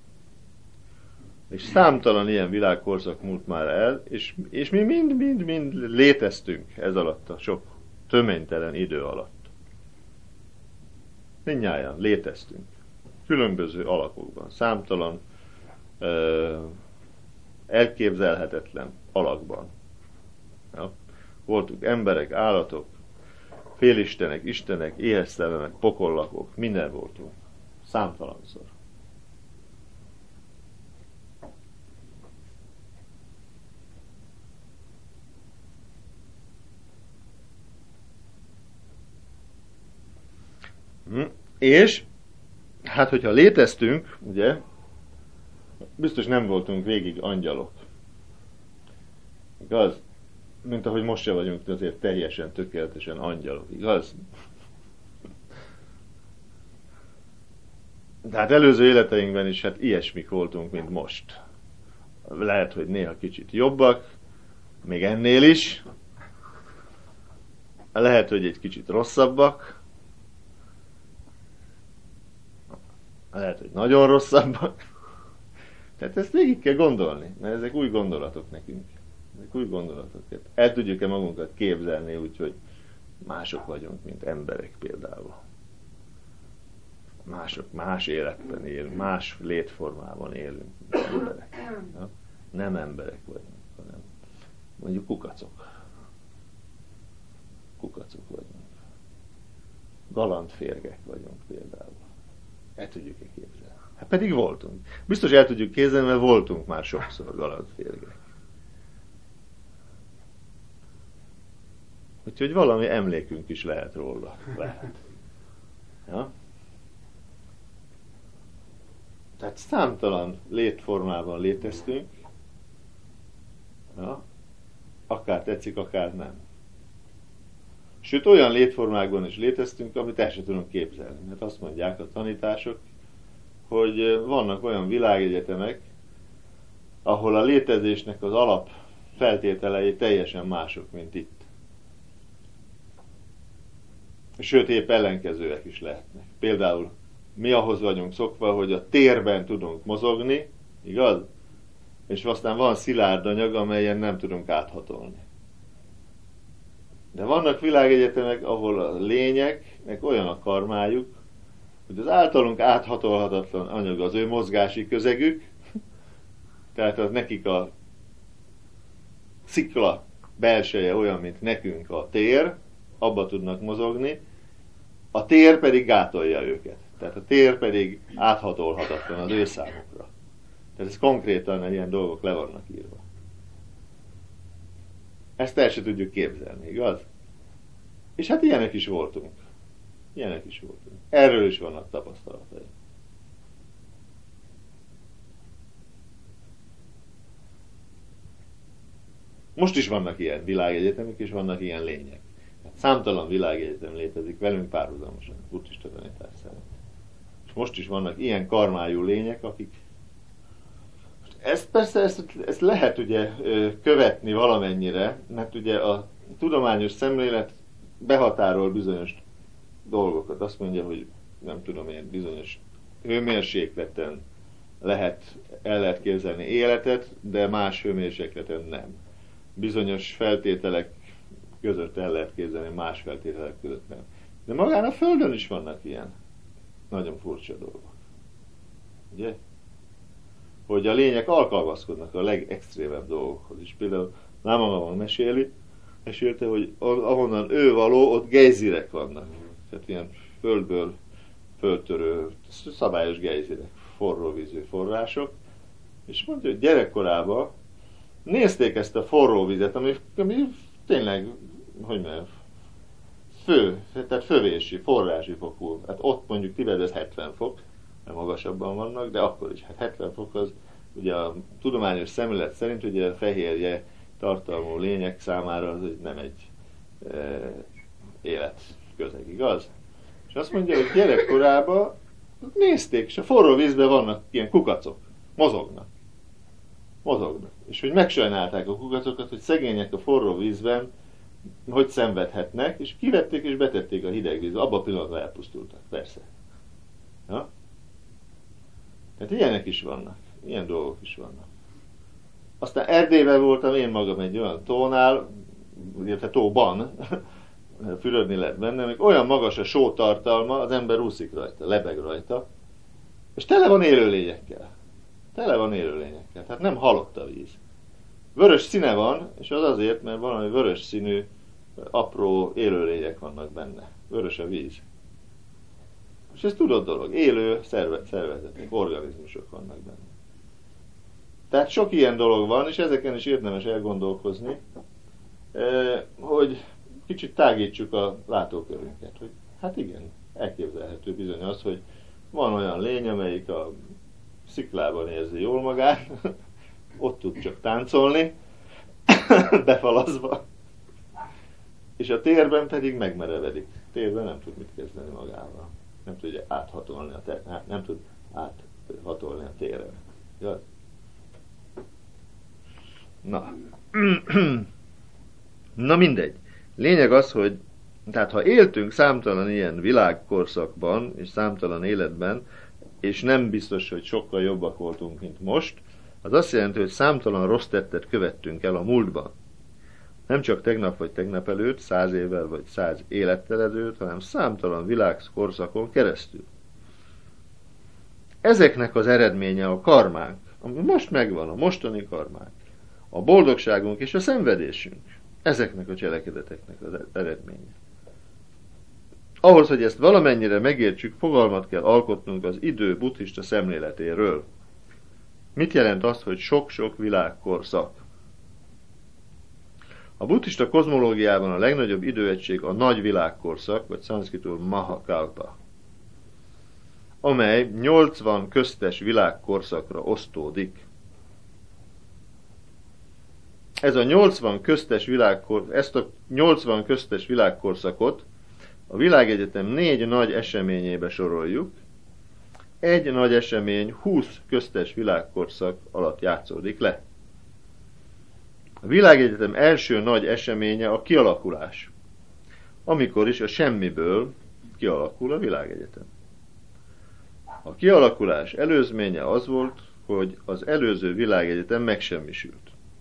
És számtalan ilyen világkorszak múlt már el, és, és mi mind-mind-mind léteztünk ez alatt a sok töménytelen idő alatt. Mindnyájan léteztünk. Különböző alakokban, számtalan uh, elképzelhetetlen alakban. Ja? Voltunk emberek, állatok, félistenek, istenek, éheztelenek, pokollakok, minden voltunk. Számtalanszor. Hm. És, hát hogyha léteztünk, ugye, biztos nem voltunk végig angyalok. Igaz? Mint ahogy most se vagyunk azért teljesen, tökéletesen angyalok. Igaz? Tehát előző életeinkben is hát ilyesmik voltunk, mint most. Lehet, hogy néha kicsit jobbak, még ennél is. Lehet, hogy egy kicsit rosszabbak. Lehet, hogy nagyon rosszabbak. Tehát ezt végig kell gondolni, mert ezek új gondolatok nekünk. Ezek új gondolatok. El tudjuk-e magunkat képzelni úgy, hogy mások vagyunk, mint emberek például. Mások, más életben élünk, más létformában élünk, mint emberek. Ja? Nem emberek vagyunk, hanem mondjuk kukacok. Kukacok vagyunk. Galantférgek vagyunk például. El tudjuk-e képzelni? Hát pedig voltunk. Biztos el tudjuk képzelni, mert voltunk már sokszor galantférgek. Úgyhogy valami emlékünk is lehet róla. Lehet. Ja? Tehát számtalan létformában léteztünk. Ja? Akár tetszik, akár nem. Sőt, olyan létformákban is léteztünk, amit el sem tudunk képzelni. Mert azt mondják a tanítások, hogy vannak olyan világegyetemek, ahol a létezésnek az alap feltételei teljesen mások, mint itt. Sőt, épp ellenkezőek is lehetnek. Például mi ahhoz vagyunk szokva, hogy a térben tudunk mozogni, igaz? És aztán van szilárd anyag, amelyen nem tudunk áthatolni. De vannak világegyetemek, ahol a lényeknek olyan a karmájuk, hogy az általunk áthatolhatatlan anyag az ő mozgási közegük, tehát az nekik a szikla belseje olyan, mint nekünk a tér, abba tudnak mozogni, a tér pedig gátolja őket. Tehát a tér pedig áthatolhatatlan az ő számukra. Tehát ez konkrétan ilyen dolgok le vannak írva. Ezt el se tudjuk képzelni, igaz? És hát ilyenek is voltunk. Ilyenek is voltunk. Erről is vannak tapasztalatai. Most is vannak ilyen világegyetemek, és vannak ilyen lények. Hát számtalan világegyetem létezik velünk párhuzamosan, buddhista tanítás szerint. És most is vannak ilyen karmájú lények, akik... Ezt persze, ezt, ezt lehet ugye követni valamennyire, mert ugye a tudományos szemlélet behatárol bizonyos dolgokat. Azt mondja, hogy nem tudom én, bizonyos hőmérsékleten lehet, el lehet képzelni életet, de más hőmérsékleten nem. Bizonyos feltételek között el lehet képzelni, más feltételek között nem. De magán a Földön is vannak ilyen nagyon furcsa dolgok. Ugye? Hogy a lények alkalmazkodnak a legextrémebb dolgokhoz is. Például Láma meséli, mesélte, hogy ahonnan ő való, ott gejzirek vannak. Tehát ilyen földből földtörő, szabályos gejzirek, forró vízű források. És mondja, hogy gyerekkorában nézték ezt a forró vizet, ami, ami tényleg, hogy mondjam, fő, tehát fővési, forrási fokú. Hát ott mondjuk Tibet ez hetven fok, mert magasabban vannak, de akkor is, hát hetven fok az, ugye a tudományos szemlélet szerint ugye a fehérje tartalmú lények számára az nem egy e, életközeg, igaz? És azt mondja, hogy gyerekkorában nézték, és a forró vízben vannak ilyen kukacok, mozognak. Mozognak. És hogy megsajnálták a kukacokat, hogy szegények a forró vízben, hogy szenvedhetnek, és kivették és betették a hideg vízbe. Abban a pillanatban elpusztultak, persze. Ja? Tehát ilyenek is vannak. Ilyen dolgok is vannak. Aztán Erdélyben voltam én magam egy olyan tónál, illetve tóban, fürödni lehet benne, még olyan magas a só tartalma, az ember úszik rajta, lebeg rajta, és tele van élőlényekkel. Tele van élőlényekkel, tehát nem halott a víz. Vörös színe van, és az azért, mert valami vörös színű, apró élőlények vannak benne. Vörös a víz. És ez tudott dolog. Élő szervezetek, organizmusok vannak benne. Tehát sok ilyen dolog van, és ezeken is érdemes elgondolkozni, hogy kicsit tágítsuk a látókörünket. Hogy hát igen, elképzelhető bizony az, hogy van olyan lény, amelyik a sziklában érzi jól magát, ott tud csak táncolni, befalazva, és a térben pedig megmerevedik. Térben nem tud mit kezdeni magával. Nem tudja áthatolni a, ter- nem tud áthatolni a téren. Jaj? Na. Na mindegy. Lényeg az, hogy tehát ha éltünk számtalan ilyen világkorszakban, és számtalan életben, és nem biztos, hogy sokkal jobbak voltunk, mint most, az azt jelenti, hogy számtalan rossz tettet követtünk el a múltban. Nem csak tegnap vagy tegnap előtt, száz évvel vagy száz élettel ezelőtt, hanem számtalan világkorszakon keresztül. Ezeknek az eredménye a karmánk, ami most megvan, a mostani karmánk, a boldogságunk és a szenvedésünk. Ezeknek a cselekedeteknek az eredménye. Ahhoz, hogy ezt valamennyire megértsük, fogalmat kell alkotnunk az idő buddhista szemléletéről. Mit jelent az, hogy sok-sok világkorszak? A buddhista kozmológiában a legnagyobb időegység a nagy világkorszak, vagy szanszkritul Mahakalpa, amely nyolcvan köztes világkorszakra osztódik. Ez a nyolcvan köztes világkor, ezt a nyolcvan köztes világkorszakot a világegyetem négy nagy eseményébe soroljuk. Egy nagy esemény húsz köztes világkorszak alatt játszódik le. A világegyetem első nagy eseménye a kialakulás, amikor is a semmiből kialakul a világegyetem. A kialakulás előzménye az volt, hogy az előző világegyetem megsemmisült.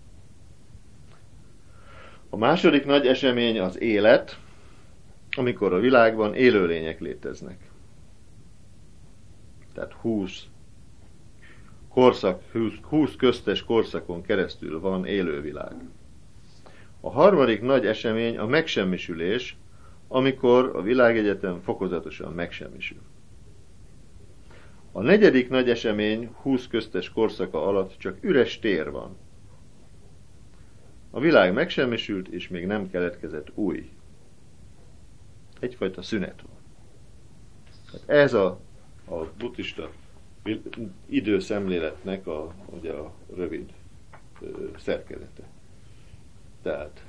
A második nagy esemény az élet, amikor a világban élőlények léteznek. Tehát húsz korszak, húsz köztes korszakon keresztül van élővilág. A harmadik nagy esemény a megsemmisülés, amikor a világegyetem fokozatosan megsemmisül. A negyedik nagy esemény húsz köztes korszaka alatt csak üres tér van. A világ megsemmisült, és még nem keletkezett új. Egyfajta szünet van. Hát ez a, a buddhista időszemléletnek a, ugye a rövid ö, szerkezete. Tehát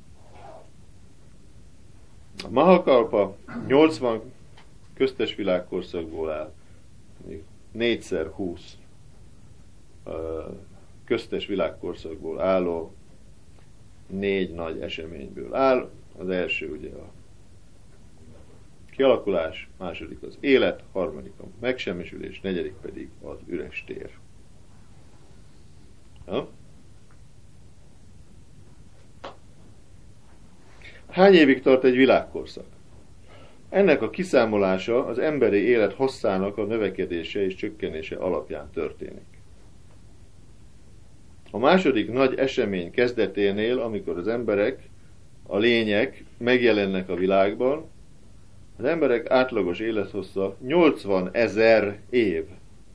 a Mahakalpa nyolcvan köztes világkorszakból áll, négyszer húsz ö, köztes világkorszakból álló négy nagy eseményből áll. Az első ugye a kialakulás, második az élet, harmadik a megsemmisülés, negyedik pedig az üres tér. Ja? Hány évig tart egy világkorszak? Ennek a kiszámolása az emberi élet hosszának a növekedése és csökkenése alapján történik. A második nagy esemény kezdeténél, amikor az emberek, a lények megjelennek a világban, az emberek átlagos élethossza nyolcvan ezer év.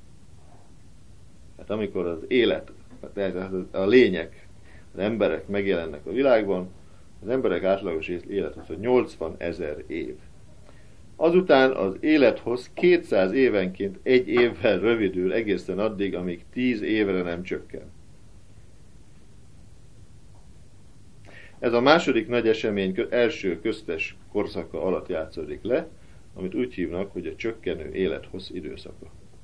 Hát amikor az élet, a lények, az emberek megjelennek a világban, az emberek átlagos élethossza nyolcvan ezer év. Azután az élethoz kétszáz évenként egy évvel rövidül egészen addig, amíg tíz évre nem csökken. Ez a második nagy esemény első köztes korszaka alatt játszódik le, amit úgy hívnak, hogy a csökkenő élethossz időszaka.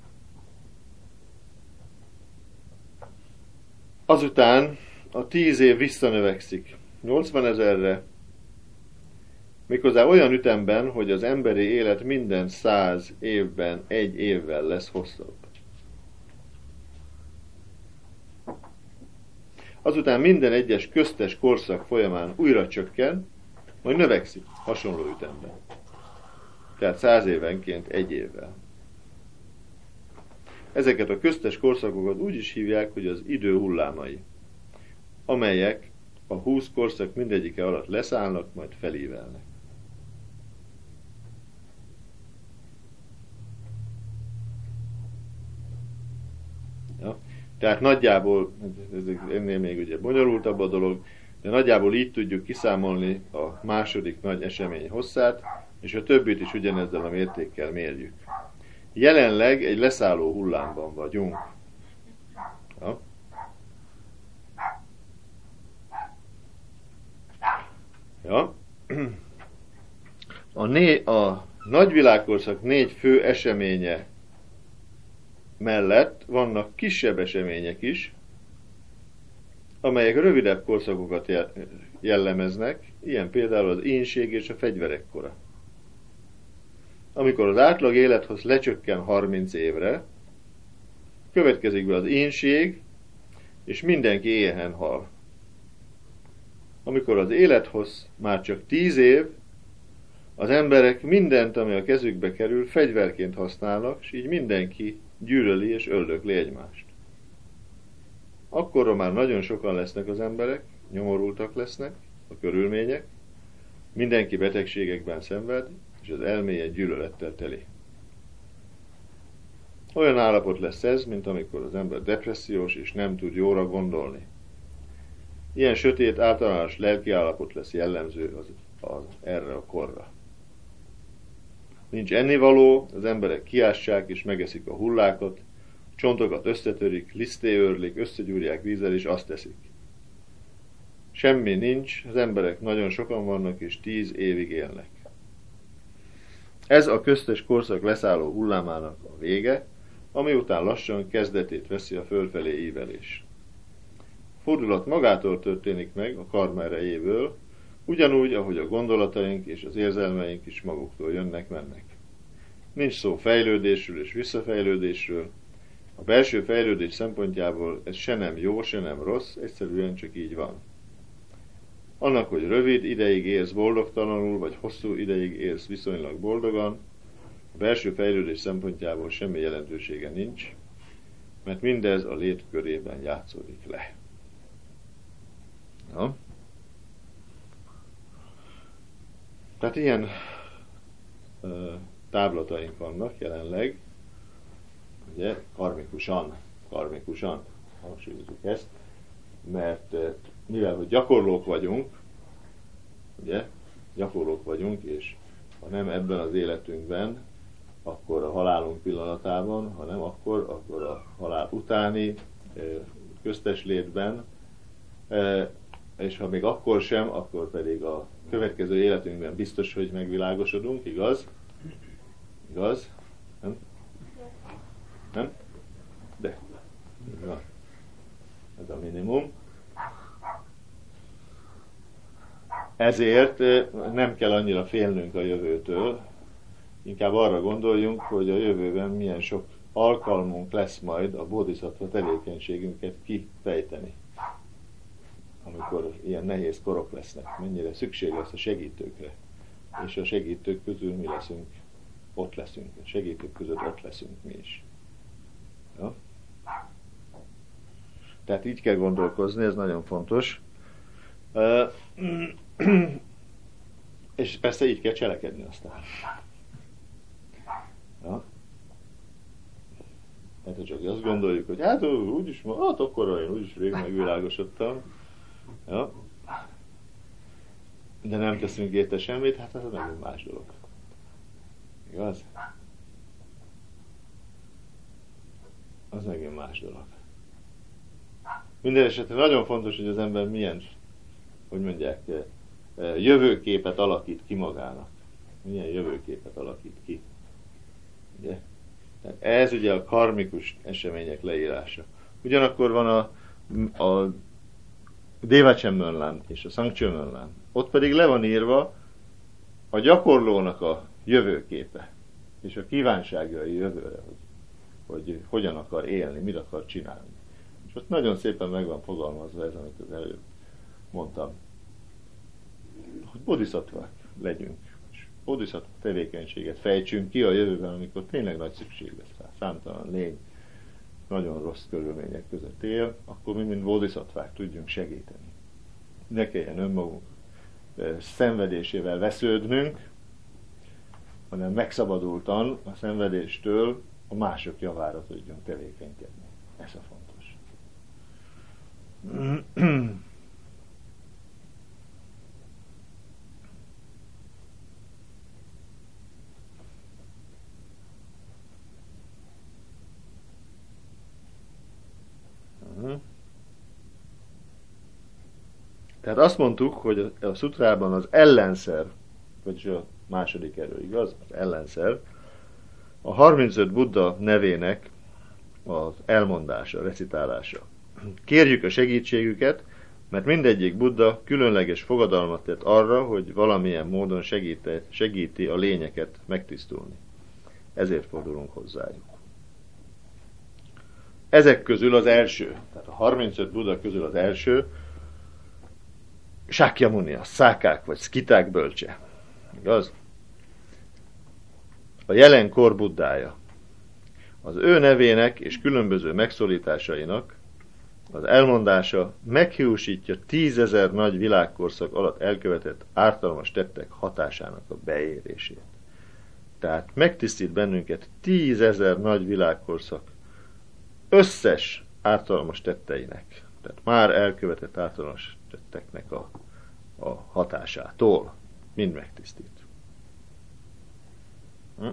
Azután a tíz év visszanövekszik nyolcvan ezerre, méghozzá olyan ütemben, hogy az emberi élet minden száz évben egy évvel lesz hosszabb. Azután minden egyes köztes korszak folyamán újra csökken, majd növekszik hasonló ütemben. Tehát száz évenként egy évvel. Ezeket a köztes korszakokat úgy is hívják, hogy az idő hullámai, amelyek a húsz korszak mindegyike alatt leszállnak, majd felívelnek. Ja. Tehát nagyjából, ennél még ugye bonyolultabb a dolog, de nagyjából így tudjuk kiszámolni a második nagy esemény hosszát, és a többit is ugyanezzel a mértékkel mérjük. Jelenleg egy leszálló hullámban vagyunk. Ja. Ja. A, né- a nagy világkorszak négy fő eseménye mellett vannak kisebb események is, amelyek rövidebb korszakokat jellemeznek, ilyen például az éhnség és a fegyverek kora. Amikor az átlag élethoz lecsökken harminc évre, következik be az éhnség, és mindenki éhen hal. Amikor az élethossz már csak tíz év, az emberek mindent, ami a kezükbe kerül, fegyverként használnak, és így mindenki gyűlöli és öldökli egymást. Akkorra már nagyon sokan lesznek az emberek, nyomorultak lesznek a körülmények, mindenki betegségekben szenved, és az elméje gyűlölettel teli. Olyan állapot lesz ez, mint amikor az ember depressziós és nem tud jóra gondolni. Ilyen sötét, általános lelki állapot lesz jellemző az, az erre a korra. Nincs ennivaló, az emberek kiássák és megeszik a hullákat, csontokat összetörik, lisztéörlik, összegyúrják vízzel és azt teszik. Semmi nincs, az emberek nagyon sokan vannak és tíz évig élnek. Ez a köztes korszak leszálló hullámának a vége, ami után lassan kezdetét veszi a fölfelé ívelés. A fordulat magától történik meg a karma erejéből, ugyanúgy, ahogy a gondolataink és az érzelmeink is maguktól jönnek-mennek. Nincs szó fejlődésről és visszafejlődésről. A belső fejlődés szempontjából ez se nem jó, se nem rossz, egyszerűen csak így van. Annak, hogy rövid ideig élsz boldogtalanul, vagy hosszú ideig élsz viszonylag boldogan, a belső fejlődés szempontjából semmi jelentősége nincs, mert mindez a lét körében játszódik le. Na? Tehát ilyen uh, táblataink vannak jelenleg. ugye, karmikusan, karmikusan hangsúlyozzuk ezt, mert mivel, hogy gyakorlók vagyunk, ugye, gyakorlók vagyunk, és ha nem ebben az életünkben, akkor a halálunk pillanatában, ha nem akkor, akkor a halál utáni köztes létben, és ha még akkor sem, akkor pedig a következő életünkben biztos, hogy megvilágosodunk, igaz? Igaz? Nem? Nem? De. Na. Ez a minimum. Ezért nem kell annyira félnünk a jövőtől, inkább arra gondoljunk, hogy a jövőben milyen sok alkalmunk lesz majd a bodhisattva tevékenységünket kifejteni. Amikor ilyen nehéz korok lesznek, mennyire szükség lesz a segítőkre. És a segítők közül mi leszünk, ott leszünk. A segítők között ott leszünk mi is. Ja? Tehát így kell gondolkozni, ez nagyon fontos. Uh, és persze így kell cselekedni aztán. Ja? Hát ha csak azt gondoljuk, hogy hát úgyis, hát akkor én úgyis rég megvilágosodtam. Ja? De nem teszünk érte semmit, hát az megint más dolog. Igaz? Az megint más dolog. Minden esetre nagyon fontos, hogy az ember milyen, hogy mondják, jövőképet alakít ki magának. Milyen jövőképet alakít ki. Ugye? Tehát ez ugye a karmikus események leírása. Ugyanakkor van a, a Devachan és a Sangchön. Ott pedig le van írva a gyakorlónak a jövőképe, és a kívánsága a jövőre, hogy, hogy hogyan akar élni, mit akar csinálni. És ott nagyon szépen meg van fogalmazva ez, amit az előbb mondtam, hogy bodhisattvák legyünk, és bodhisattva tevékenységet fejtsünk ki a jövőben, amikor tényleg nagy szükség lesz rá. Számtalan lény nagyon rossz körülmények között él, akkor mi, mint bodhisattvák tudjunk segíteni. Ne kelljen önmagunk szenvedésével vesződnünk, hanem megszabadultan a szenvedéstől a mások javára tudjunk tevékenykedni. Ez a fontos. Tehát azt mondtuk, hogy a szutrában az ellenszer, vagyis a második erő, igaz? Az ellenszer, a harmincöt Buddha nevének az elmondása, recitálása. Kérjük a segítségüket, mert mindegyik Buddha különleges fogadalmat tett arra, hogy valamilyen módon segíti, segíti a lényeket megtisztulni. Ezért fordulunk hozzájuk. Ezek közül az első, tehát a harmincöt Buddha közül az első, Shakyamuni, a szákák vagy szkiták bölcse. Igaz? A jelenkor Buddája. Az ő nevének és különböző megszólításainak az elmondása meghiúsítja tízezer nagy világkorszak alatt elkövetett ártalmas tettek hatásának a beérését. Tehát megtisztít bennünket tízezer nagy világkorszak összes ártalmas tetteinek, tehát már elkövetett ártalmas tetteknek a, a hatásától mind megtisztít. Hm?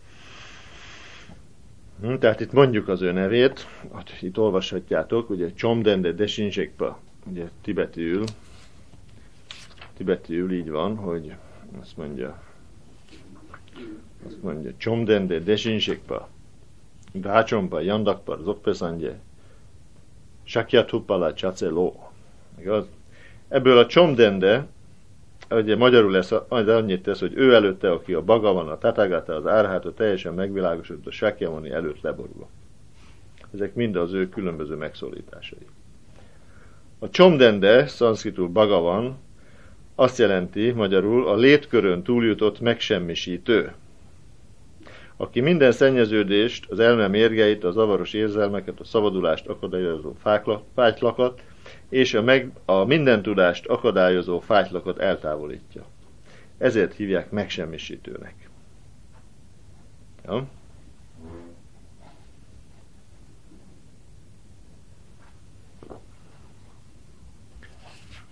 Hm, tehát itt mondjuk az ő nevét, itt olvashatjátok, ugye Chomdende Deshinsekpa, ugye tibetiül, tibetiül így van, hogy azt mondja, azt mondja, Chomdende Deshinsekpa, Dácsompa, Jandakpar, Zokpeszangye, Sakyatupala, Csacelo. Igaz? Ebből a Chomdende, ugye magyarul lesz, majd annyit tesz, hogy ő előtte, aki a Bhagavan, a Tathagata, az Árháta teljesen megvilágosodott, a Shakyamuni előtt leborul. Ezek mind az ő különböző megszólításai. A Chomdende, szanszkritul Bhagavan, azt jelenti magyarul a létkörön túljutott megsemmisítő, aki minden szennyeződést, az elme mérgeit, a zavaros érzelmeket, a szabadulást akadályozó fájtlakat, és a, meg, a minden tudást akadályozó fájtlakat eltávolítja. Ezért hívják megsemmisítőnek. Ja?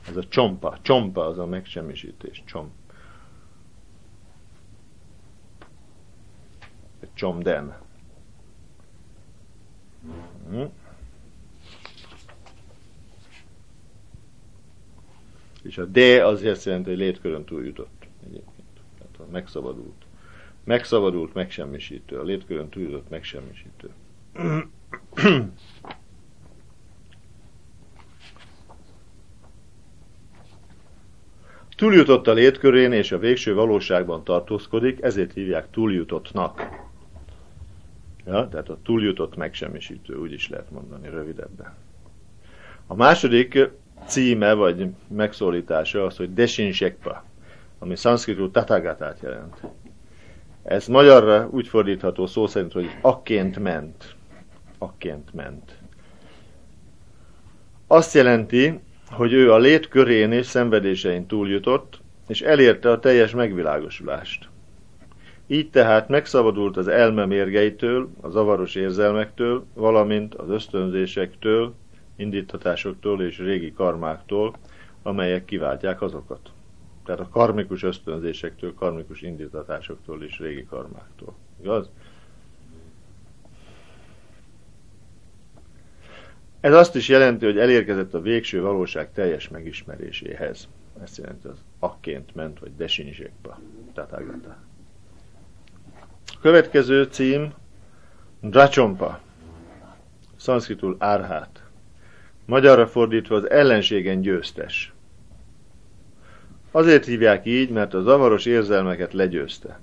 Ez a csompa. Csompa az a megsemmisítés. Csom. Csomden. Hm. És a D az azt jelenti, hogy létkörön túljutott. Egyébként. Tehát megszabadult. Megszabadult, megsemmisítő. A létkörön túljutott, megsemmisítő. Túljutott a létkörén és a végső valóságban tartózkodik, ezért hívják túljutottnak. Ja, tehát a túljutott megsemmisítő, úgy is lehet mondani rövidebben. A második címe vagy megszólítása az, hogy Deshinsekpa, ami szanszkritul Tathagatát jelent. Ez magyarra úgy fordítható szó szerint, hogy akként ment. Akként ment. Azt jelenti, hogy ő a létkörén és szenvedésein túljutott, és elérte a teljes megvilágosulást. Így tehát megszabadult az elme mérgeitől, a zavaros érzelmektől, valamint az ösztönzésektől, indítatásoktól és régi karmáktól, amelyek kiváltják azokat. Tehát a karmikus ösztönzésektől, karmikus indítatásoktól és régi karmáktól. Igaz? Ez azt is jelenti, hogy elérkezett a végső valóság teljes megismeréséhez. Ezt jelenti az akként ment, vagy Deshinsekpa, Tathagata. A következő cím Drachompa, szanszkritul Arhat. Magyarra fordítva az ellenségen győztes. Azért hívják így, mert a zavaros érzelmeket legyőzte.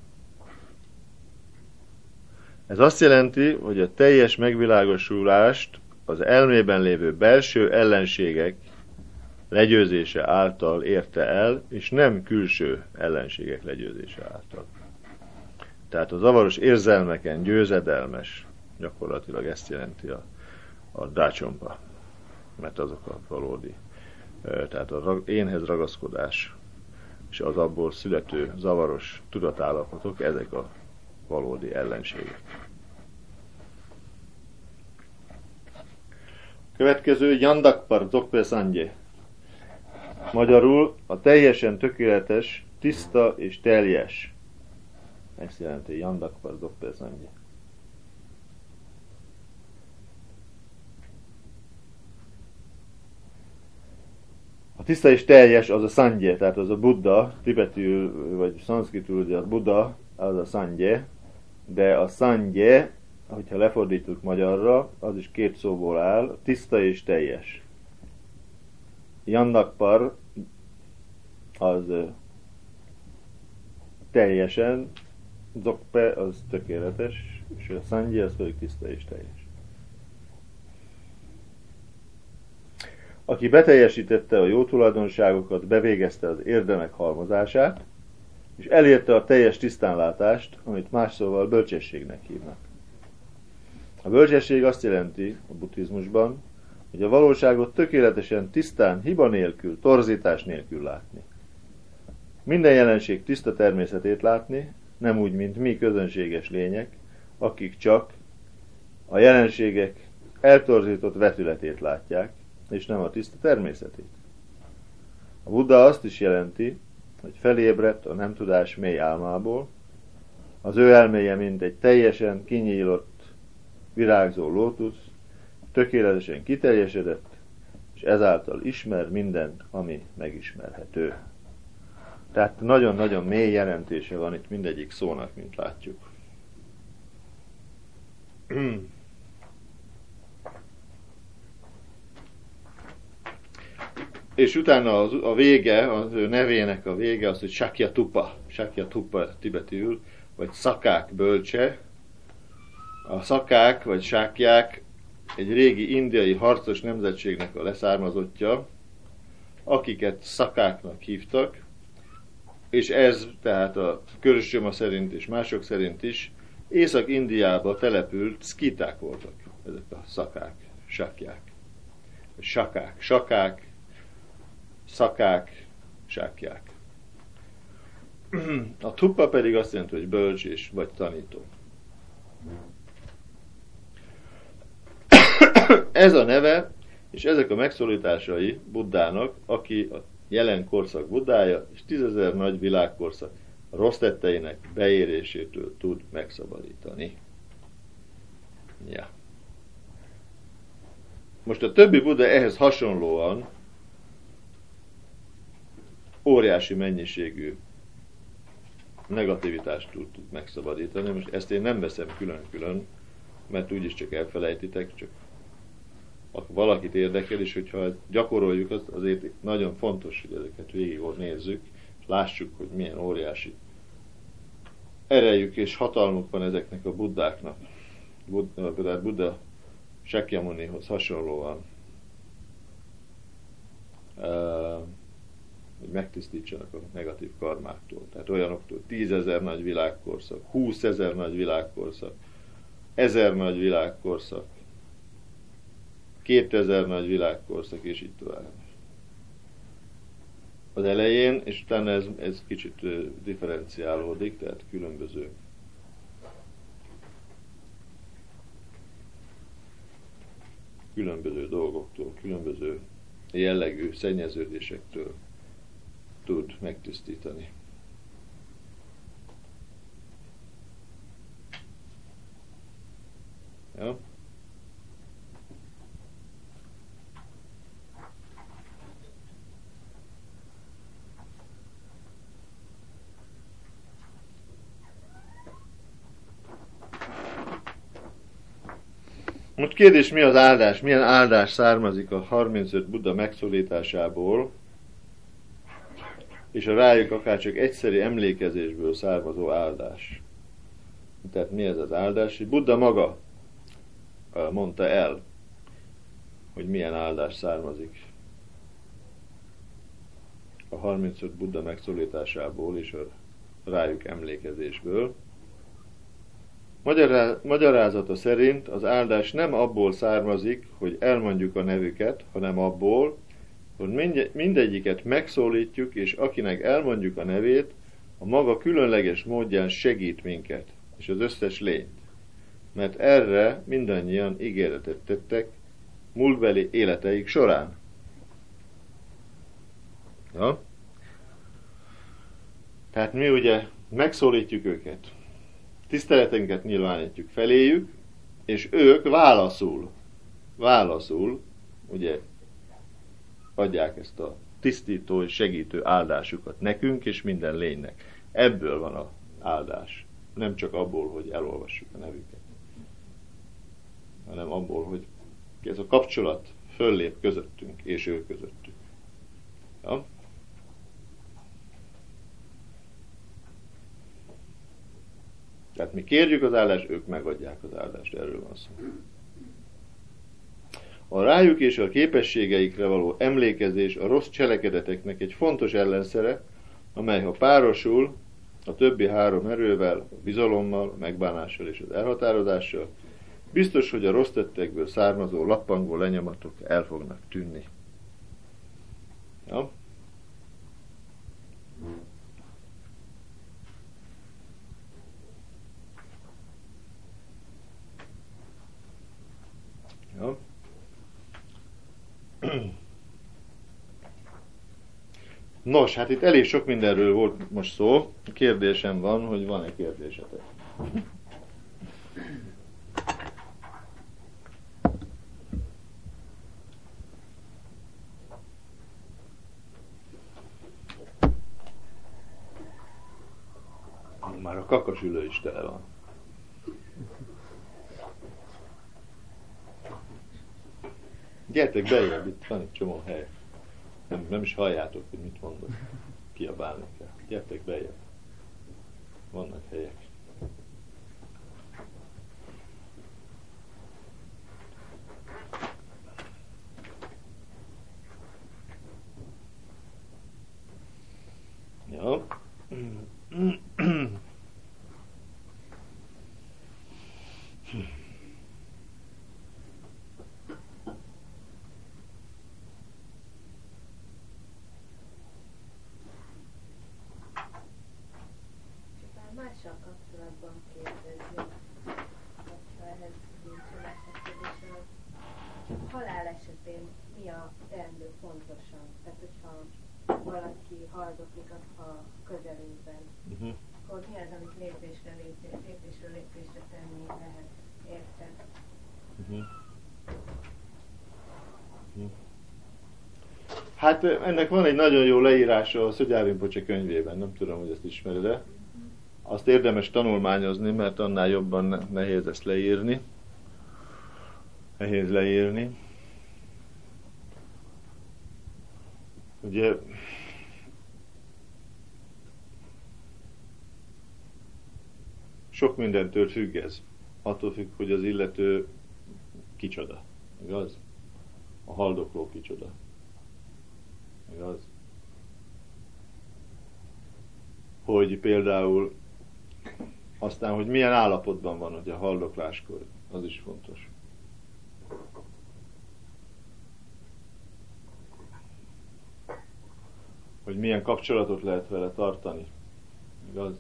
Ez azt jelenti, hogy a teljes megvilágosulást az elmében lévő belső ellenségek legyőzése által érte el, és nem külső ellenségek legyőzése által. Tehát a zavaros érzelmeken győzedelmes, gyakorlatilag ezt jelenti a, a Drachompa, mert azok a valódi. Tehát az énhez ragaszkodás és az abból születő zavaros tudatállapotok, ezek a valódi ellenségek. Következő Yandakpar Dzogpe Sangye. Magyarul a teljesen tökéletes, tiszta és teljes. Ezt jelenti Yandakpar Dzogpe Sangye. A tiszta és teljes az a Sangye, tehát az a Buddha, tibetül vagy szanszkritul ugye a Buddha, az a Sangye, de a Sangye, hogyha lefordítjuk magyarra, az is két szóból áll, tiszta és teljes. Yandakpar az teljesen, Dzogpe az tökéletes, és a Sangye az pedig tiszta és teljes. Aki beteljesítette a jó tulajdonságokat, bevégezte az érdemek halmozását, és elérte a teljes tisztánlátást, amit más szóval bölcsességnek hívnak. A bölcsesség azt jelenti a buddhizmusban, hogy a valóságot tökéletesen, tisztán, hiba nélkül, torzítás nélkül látni. Minden jelenség tiszta természetét látni, nem úgy, mint mi közönséges lények, akik csak a jelenségek eltorzított vetületét látják, és nem a tiszta természetét. A Buddha azt is jelenti, hogy felébredt a nem tudás mély álmából, az ő elméje mint egy teljesen kinyílott, virágzó lótusz, tökéletesen kiteljesedett, és ezáltal ismer mindent, ami megismerhető. Tehát nagyon-nagyon mély jelentése van itt mindegyik szónak, mint látjuk. És utána az, a vége, az ő nevének a vége az, hogy Shakyatupa, Shakyatupa tibetül, vagy szakák bölcse. A szakák, vagy sákják egy régi indiai harcos nemzetségnek a leszármazottja, akiket szakáknak hívtak, és ez, tehát a Körösöma szerint és mások szerint is, Észak-Indiába települt szkíták voltak, ezek a szakák, sákják. Sakák, sakák, szakák, sákják. A tupa pedig azt jelenti, hogy bölcs és vagy tanító. Ez a neve, és ezek a megszólításai Buddának, aki a jelen korszak Buddája, és tízezer nagy világkorszak rossz tetteinek beérésétől tud megszabadítani. Ja. Most a többi Buddha ehhez hasonlóan óriási mennyiségű negativitást tud megszabadítani. Most ezt én nem veszem külön-külön, mert úgyis csak elfelejtitek, csak valakit érdekel, és hogyha gyakoroljuk, az azért nagyon fontos, hogy ezeket végig nézzük, és lássuk, hogy milyen óriási erejük és hatalmuk van ezeknek a buddháknak. Buddha, például Buddha Sakyamunihoz hasonlóan, hogy megtisztítsanak a negatív karmáktól. Tehát olyanoktól tízezer nagy világkorszak, húszezer nagy világkorszak, ezer nagy világkorszak, kétezer nagy világkorszak, és így tovább. Az elején, és utána ez, ez kicsit differenciálódik, tehát különböző különböző dolgoktól, különböző jellegű szennyeződésektől tud megtisztítani. Ja? Most kérdés, mi az áldás? Milyen áldás származik a harmincöt Buddha megszólításából, és a rájuk akárcsak egyszeri emlékezésből származó áldás? Tehát mi ez az áldás? Buddha maga mondta el, hogy milyen áldás származik a harmincöt Buddha megszólításából és a rájuk emlékezésből. Magyarázata szerint az áldás nem abból származik, hogy elmondjuk a nevüket, hanem abból, hogy mindegyiket megszólítjuk, és akinek elmondjuk a nevét, a maga különleges módján segít minket, és az összes lényt. Mert erre mindannyian ígéretet tettek múltbeli életeik során. Ja? Tehát mi ugye megszólítjuk őket, tiszteletünket nyilvánítjuk feléjük, és ők válaszul, válaszul, ugye, adják ezt a tisztító és segítő áldásukat nekünk és minden lénynek. Ebből van az áldás. Nem csak abból, hogy elolvassuk a nevüket, hanem abból, hogy ez a kapcsolat föllép közöttünk és ő közöttük. Ja? Tehát mi kérjük az áldást, ők megadják az áldást, erről van szó. A rájuk és a képességeikre való emlékezés a rossz cselekedeteknek egy fontos ellenszere, amely ha párosul a többi három erővel, a bizalommal, a megbánással és az elhatározással, biztos, hogy a rossz tettekből származó lappangó lenyomatok el fognak tűnni. Ja? Ja. Nos, hát itt elég sok mindenről volt most szó. Kérdésem van, hogy van-e kérdésetek? Már a kakasülő is tele van. Gyertek bejjebb, itt van egy csomó hely. Nem, nem is halljátok, hogy mit mondok. Kiabálni kell. Gyertek bejjebb. Vannak helyek. Ja. Mással kapcsolatban kérdezni, ha ehhez nincs másnak kérdésem, halál esetén mi a teendő pontosan? Tehát, hogyha haldoklik a, a közelünkben. Uh-huh. Akkor mi az, amit lépésre, lépésre, lépésről lépésre tenni lehet érte? Uh-huh. Uh-huh. Hát ennek van egy nagyon jó leírása a Szögyár Rinpoche könyvében, nem tudom, hogy ezt ismered-e. Azt érdemes tanulmányozni, mert annál jobban nehéz ezt leírni. Nehéz leírni. Ugye sok mindentől függ ez. Attól függ, hogy az illető kicsoda. Igaz? A haldokló kicsoda. Igaz? Hogy például aztán, hogy milyen állapotban van, hogy a haldokláskor, az is fontos. Hogy milyen kapcsolatot lehet vele tartani. Igaz?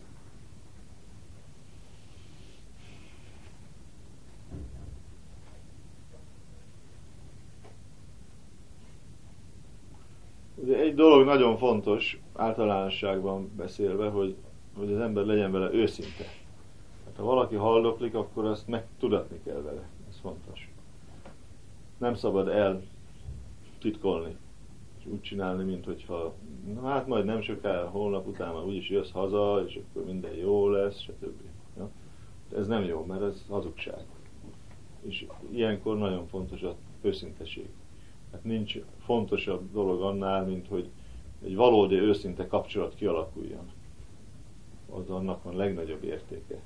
Ugye egy dolog nagyon fontos, általánosságban beszélve, hogy, hogy az ember legyen vele őszinte. Hát, ha valaki haldoklik, akkor azt megtudatni kell vele. Ez fontos. Nem szabad eltitkolni. És úgy csinálni, mint hogyha na hát majd nem sokára, holnap után már úgyis jössz haza, és akkor minden jó lesz, stb. Ja? Ez nem jó, mert ez hazugság. És ilyenkor nagyon fontos az őszinteség. Hát nincs fontosabb dolog annál, mint hogy egy valódi őszinte kapcsolat kialakuljon. Az annak van legnagyobb értéke.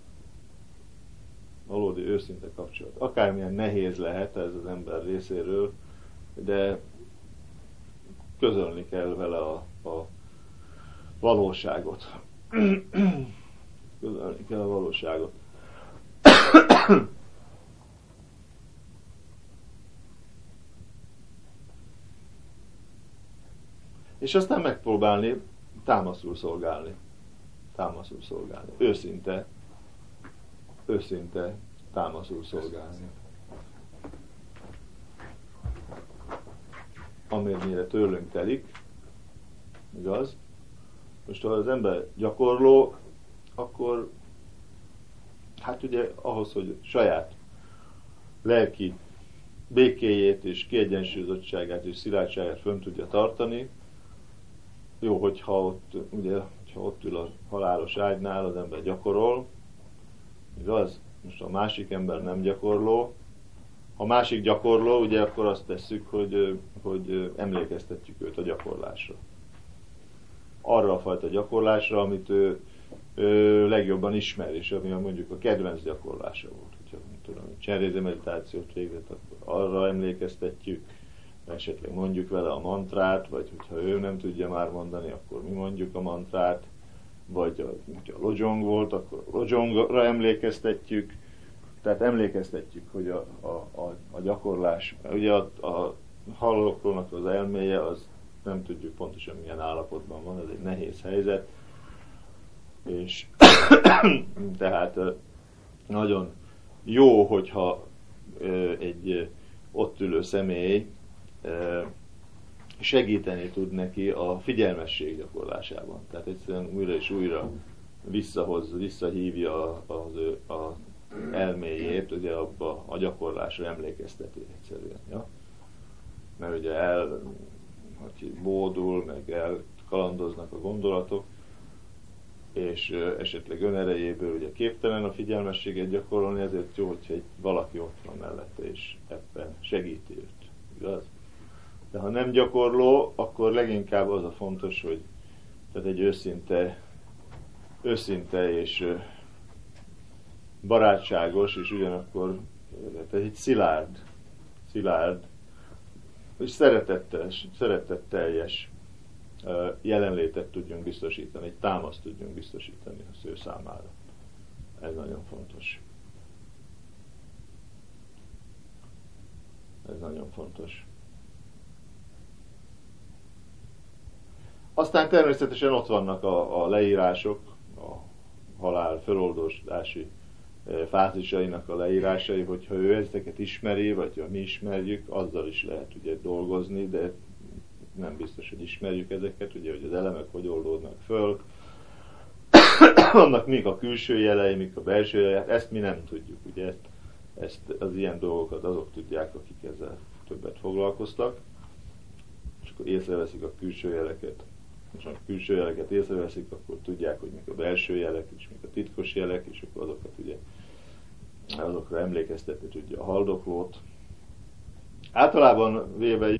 Valódi őszinte kapcsolat. Akármilyen nehéz lehet ez az ember részéről, de közölni kell vele a, a valóságot. Közölni kell a valóságot. És aztán megpróbálni támaszul szolgálni. Támaszul szolgálni. Őszinte, őszinte támaszul szolgálni. Amennyire tőlünk telik, igaz? Most ha az ember gyakorló, akkor hát ugye ahhoz, hogy saját lelki békéjét és kiegyensúlyozottságát és szilárdságát fönn tudja tartani, jó, hogyha ott, ugye, hogyha ott ül a halálos ágynál, az ember gyakorol, igaz? Most a másik ember nem gyakorló. Ha másik gyakorló, ugye akkor azt tesszük, hogy, hogy emlékeztetjük őt a gyakorlásra. Arra a fajta gyakorlásra, amit ő, ő legjobban ismer, és ami mondjuk a kedvenc gyakorlása volt. Hogyha tudom, cseréző meditációt végzett, akkor arra emlékeztetjük, esetleg mondjuk vele a mantrát, vagy hogyha ő nem tudja már mondani, akkor mi mondjuk a mantrát, vagy ha lojong volt, akkor lojongra emlékeztetjük, tehát emlékeztetjük, hogy a, a, a, a gyakorlás, ugye a, a halloklónak az elméje, az nem tudjuk pontosan milyen állapotban van, ez egy nehéz helyzet, és tehát nagyon jó, hogyha egy ott ülő személy segíteni tud neki a figyelmesség gyakorlásában. Tehát egyszerűen újra és újra visszahoz, visszahívja az ő a elméjét, ugye abba a gyakorlásra emlékezteti egyszerűen. Ja? Mert ugye el, hogy bódul, meg elkalandoznak a gondolatok, és esetleg önerejéből ugye képtelen a figyelmességet gyakorolni, ezért jó, hogyha egy valaki ott van mellette, és ebben segíti őt. Igaz? De ha nem gyakorló, akkor leginkább az a fontos, hogy tehát egy őszinte, őszinte és barátságos, és ugyanakkor tehát egy szilárd, szilárd, és szeretetteljes, szeretetteljes jelenlétet tudjunk biztosítani, egy támaszt tudjunk biztosítani az ő számára. Ez nagyon fontos. Ez nagyon fontos. Aztán természetesen ott vannak a, a leírások, a halál feloldási fázisainak a leírásai, hogyha ő ezeket ismeri, vagy ha mi ismerjük, azzal is lehet ugye dolgozni, de nem biztos, hogy ismerjük ezeket, ugye, hogy az elemek hogy oldódnak föl, annak mik a külső jelei, mik a belső jelei, ezt mi nem tudjuk, ugye, ezt, ezt az ilyen dolgokat azok tudják, akik ezzel többet foglalkoztak, és akkor észreveszik a külső jeleket. És ha a külső jeleket észreveszik, akkor tudják, hogy mik a belső jelek, és mik a titkos jelek, és akkor azokat ugye, azokra emlékeztetni tudja a haldoklót. Általában véve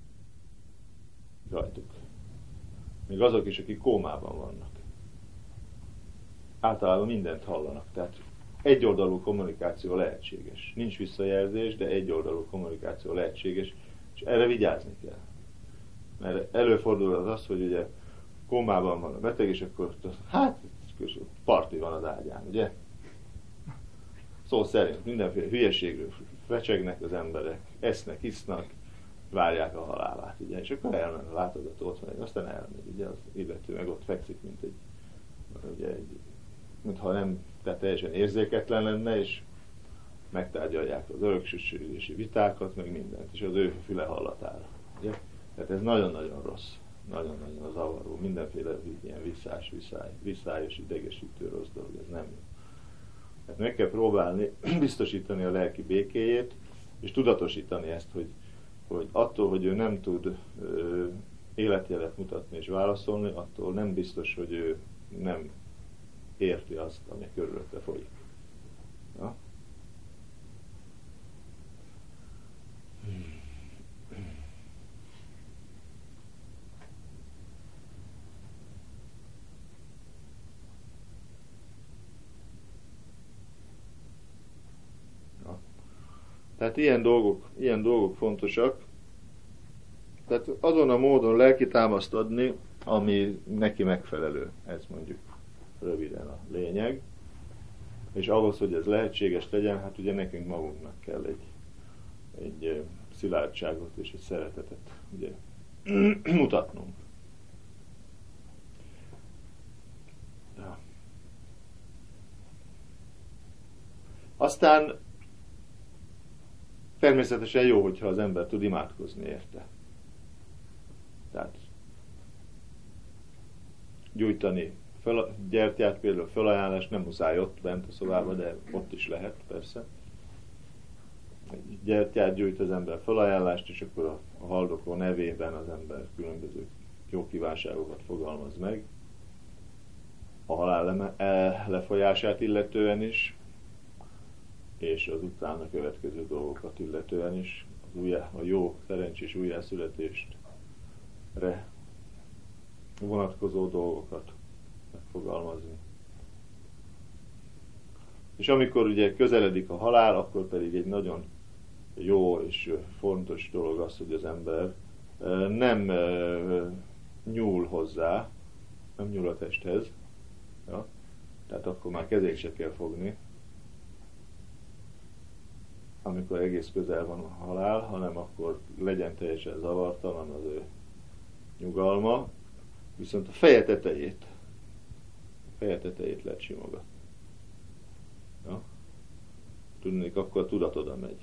rajtuk. Még azok is, akik kómában vannak. Általában mindent hallanak. Tehát egyoldalú kommunikáció lehetséges. Nincs visszajelzés, de egyoldalú kommunikáció lehetséges, és erre vigyázni kell. Mert előfordul az az, hogy ugye kómában van a beteg, és akkor hát parti van az ágyán, ugye? Szó szerint mindenféle hülyeségről fecsegnek az emberek, esznek, isznak, várják a halálát, ugye? És akkor elmen a látogató, ott megy, aztán elmegy, ugye? Az illető meg ott fekszik, mint egy, ugye egy, mintha nem, tehát teljesen érzéketlen lenne, és megtárgyalják az öröksösségi vitákat, meg mindent, és az ő füle hallatára, ugye? Tehát ez nagyon-nagyon rossz, nagyon-nagyon zavaró, mindenféle ilyen visszás, visszály, visszályos, idegesítő rossz dolog, ez nem jó. Tehát meg kell próbálni biztosítani a lelki békéjét, és tudatosítani ezt, hogy, hogy attól, hogy ő nem tud ö, életjelet mutatni és válaszolni, attól nem biztos, hogy ő nem érti azt, ami körülötte folyik. Ja? Tehát ilyen dolgok, ilyen dolgok fontosak. Tehát azon a módon lelki támaszt adni, ami neki megfelelő. Ez mondjuk röviden a lényeg. És ahhoz, hogy ez lehetséges legyen, hát ugye nekünk magunknak kell egy, egy szilárdságot és egy szeretetet ugye, mutatnunk. Ja. Aztán természetesen jó, hogyha az ember tud imádkozni érte. Tehát gyújtani fel, gyertyát, például felajánlás, nem muszáj ott bent a szobában, de ott is lehet persze. Egy gyertyát gyújt az ember felajánlást, és akkor a, a haldokló nevében az ember különböző jó kívánságokat fogalmaz meg. A halál lefolyását illetően is, és az utána következő dolgokat illetően is, az újjá, a jó, szerencsés újjászületéstre vonatkozó dolgokat megfogalmazni. És amikor ugye közeledik a halál, akkor pedig egy nagyon jó és fontos dolog az, hogy az ember nem nyúl hozzá, nem nyúl a testhez, ja? Tehát akkor már kezét se kell fogni, amikor egész közel van a halál, hanem akkor legyen teljesen zavartalan az ő nyugalma, viszont a feje tetejét, a feje tetejét lehet simogatni. Ja? Tudnék, akkor a tudat oda megy.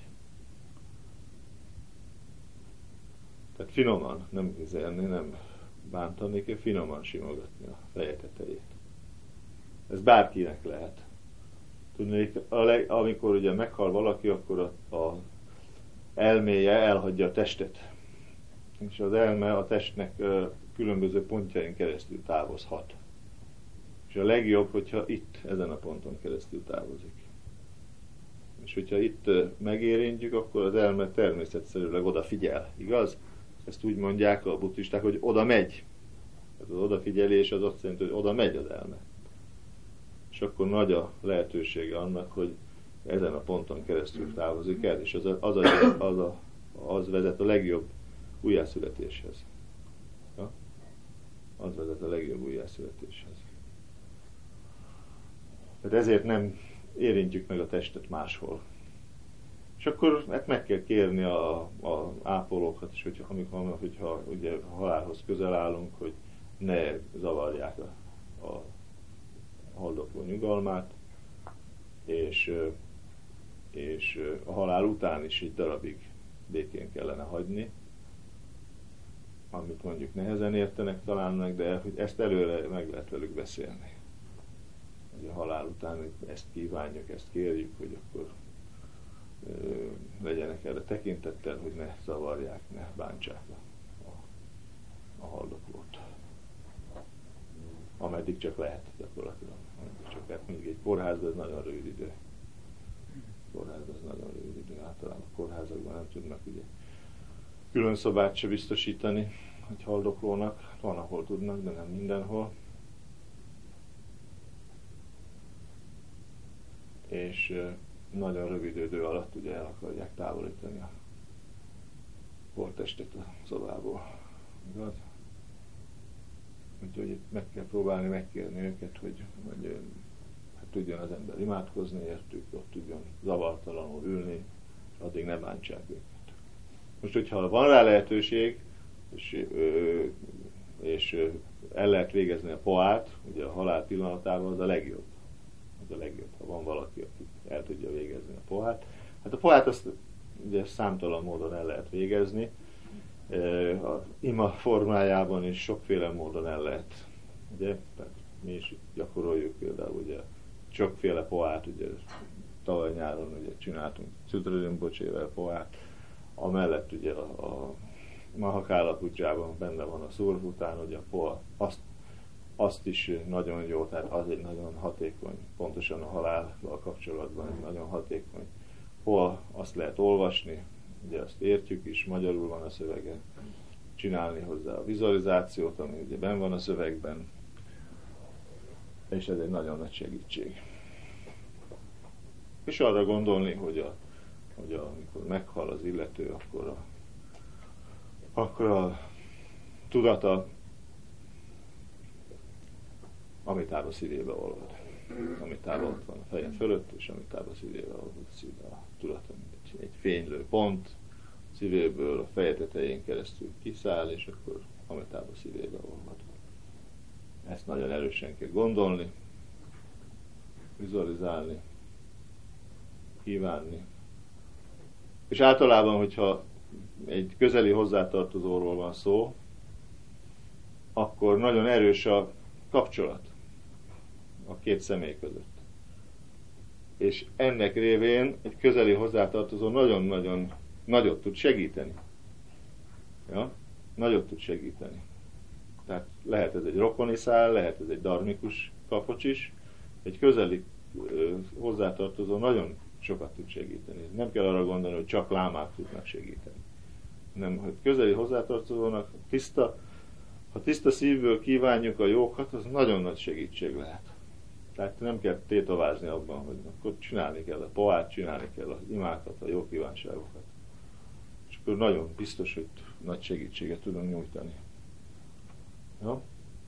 Tehát finoman, nem üzenni, nem bántani kell, finoman simogatni a feje tetejét. Ez bárkinek lehet. Tudnék, a leg, amikor ugye meghal valaki, akkor a, a elméje elhagyja a testet. És az elme a testnek ö, különböző pontjain keresztül távozhat. És a legjobb, hogyha itt, ezen a ponton keresztül távozik. És hogyha itt ö, megérintjük, akkor az elme természetszerűleg odafigyel, igaz? Ezt úgy mondják a buddhisták, hogy oda megy. Ez az odafigyelés az azt jelenti, hogy oda megy az elme. És akkor nagy a lehetősége annak, hogy ezen a ponton keresztül távozik el, és az, a, az, a, az, a, az vezet a legjobb újjászületéshez. Ja? Az vezet a legjobb újjászületéshez. Tehát ezért nem érintjük meg a testet máshol. És akkor hát meg kell kérni a, a ápolókat is, hogyha, amikor, hogyha ugye a halálhoz közel állunk, hogy ne zavarják a, a haldokló nyugalmát, és, és a halál után is egy darabig békén kellene hagyni, amit mondjuk nehezen értenek talán meg, de hogy ezt előre meg lehet velük beszélni. Hogy a halál után ezt kívánjuk, ezt kérjük, hogy akkor ö, legyenek erre tekintettel, hogy ne zavarják, ne bántsák a, a haldoklót. Ameddig csak lehet gyakorlatilag. Csak hát még egy kórház, de ez nagyon rövid idő. Kórház, ez nagyon rövid idő. Általában a kórházakban nem tudnak ugye külön szobát se biztosítani egy haldoklónak. Van, ahol tudnak, de nem mindenhol. És nagyon rövid idő alatt ugye el akarják távolítani a holttestet a szobából. Igaz? Úgyhogy meg kell próbálni megkérni őket, hogy, hogy hát tudjon az ember imádkozni értük, ott tudjon zavartalanul ülni, és addig ne bántsák őket. Most, hogyha van rá lehetőség, és, és el lehet végezni a poát, ugye a halál pillanatában, az a legjobb. Az a legjobb, ha van valaki, aki el tudja végezni a pohát. Hát a pohát azt ugye számtalan módon el lehet végezni. Az ima formájában is sokféle módon el lehet. Ugye? Tehát mi is gyakoroljuk például ugye sokféle pohát, ugye tavaly nyáron ugye csináltunk Szütrödömbocsével pohát. Amellett ugye a, a Mahakála puccsában benne van a szurv után, ugye a poha, azt azt is nagyon jó, tehát az egy nagyon hatékony, pontosan a halállal kapcsolatban egy nagyon hatékony. Hol azt lehet olvasni, ugye azt értjük is, magyarul van a szövege, csinálni hozzá a vizualizációt, ami ugye benn van a szövegben, és ez egy nagyon nagy segítség. És arra gondolni, hogy, a, hogy a, amikor meghal az illető, akkor a, akkor a tudata Amitába szívébe olvad. Amitába ott van a feje fölött, és Amitába szívébe olvad a szíve a tudata, mint egy fénylő pont, szívéből a feje tetején keresztül kiszáll, és akkor Amitába szívébe olvad. Ezt nagyon erősen kell gondolni, vizualizálni, kívánni. És általában, hogyha egy közeli hozzátartozóról van szó, akkor nagyon erős a kapcsolat a két személy között. És ennek révén egy közeli hozzátartozó nagyon-nagyon nagyot tud segíteni. Ja? Nagyot tud segíteni. Tehát lehet ez egy rokoni szál, lehet ez egy dharmikus kapocs is. Egy közeli ö, hozzátartozó nagyon sokat tud segíteni. Nem kell arra gondolni, hogy csak lámák tudnak segíteni. Nem, hogy közeli hozzátartozónak tiszta, ha tiszta szívből kívánjuk a jókat, az nagyon nagy segítség lehet. Tehát nem kell tétovázni abban, hogy akkor csinálni kell a pohát, csinálni kell az imákat, a jó kívánságokat. És akkor nagyon biztos, hogy nagy segítséget tudunk nyújtani. Ja?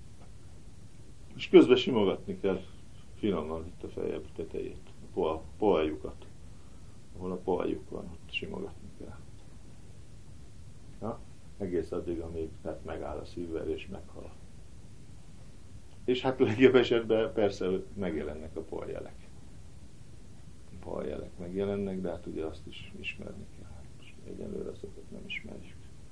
És közben simogatni kell finoman itt a fejebb tetejét, a poha, pohajukat. Ahol a pohajuk van, ott simogatni kell. Ja? Egész addig, amíg tehát megáll a szívverés, meghal. És hát legjobb esetben persze megjelennek a pohajelek. A pohajelek megjelennek, de hát ugye azt is ismerni kell. Most egyelőre azokat nem ismerjük.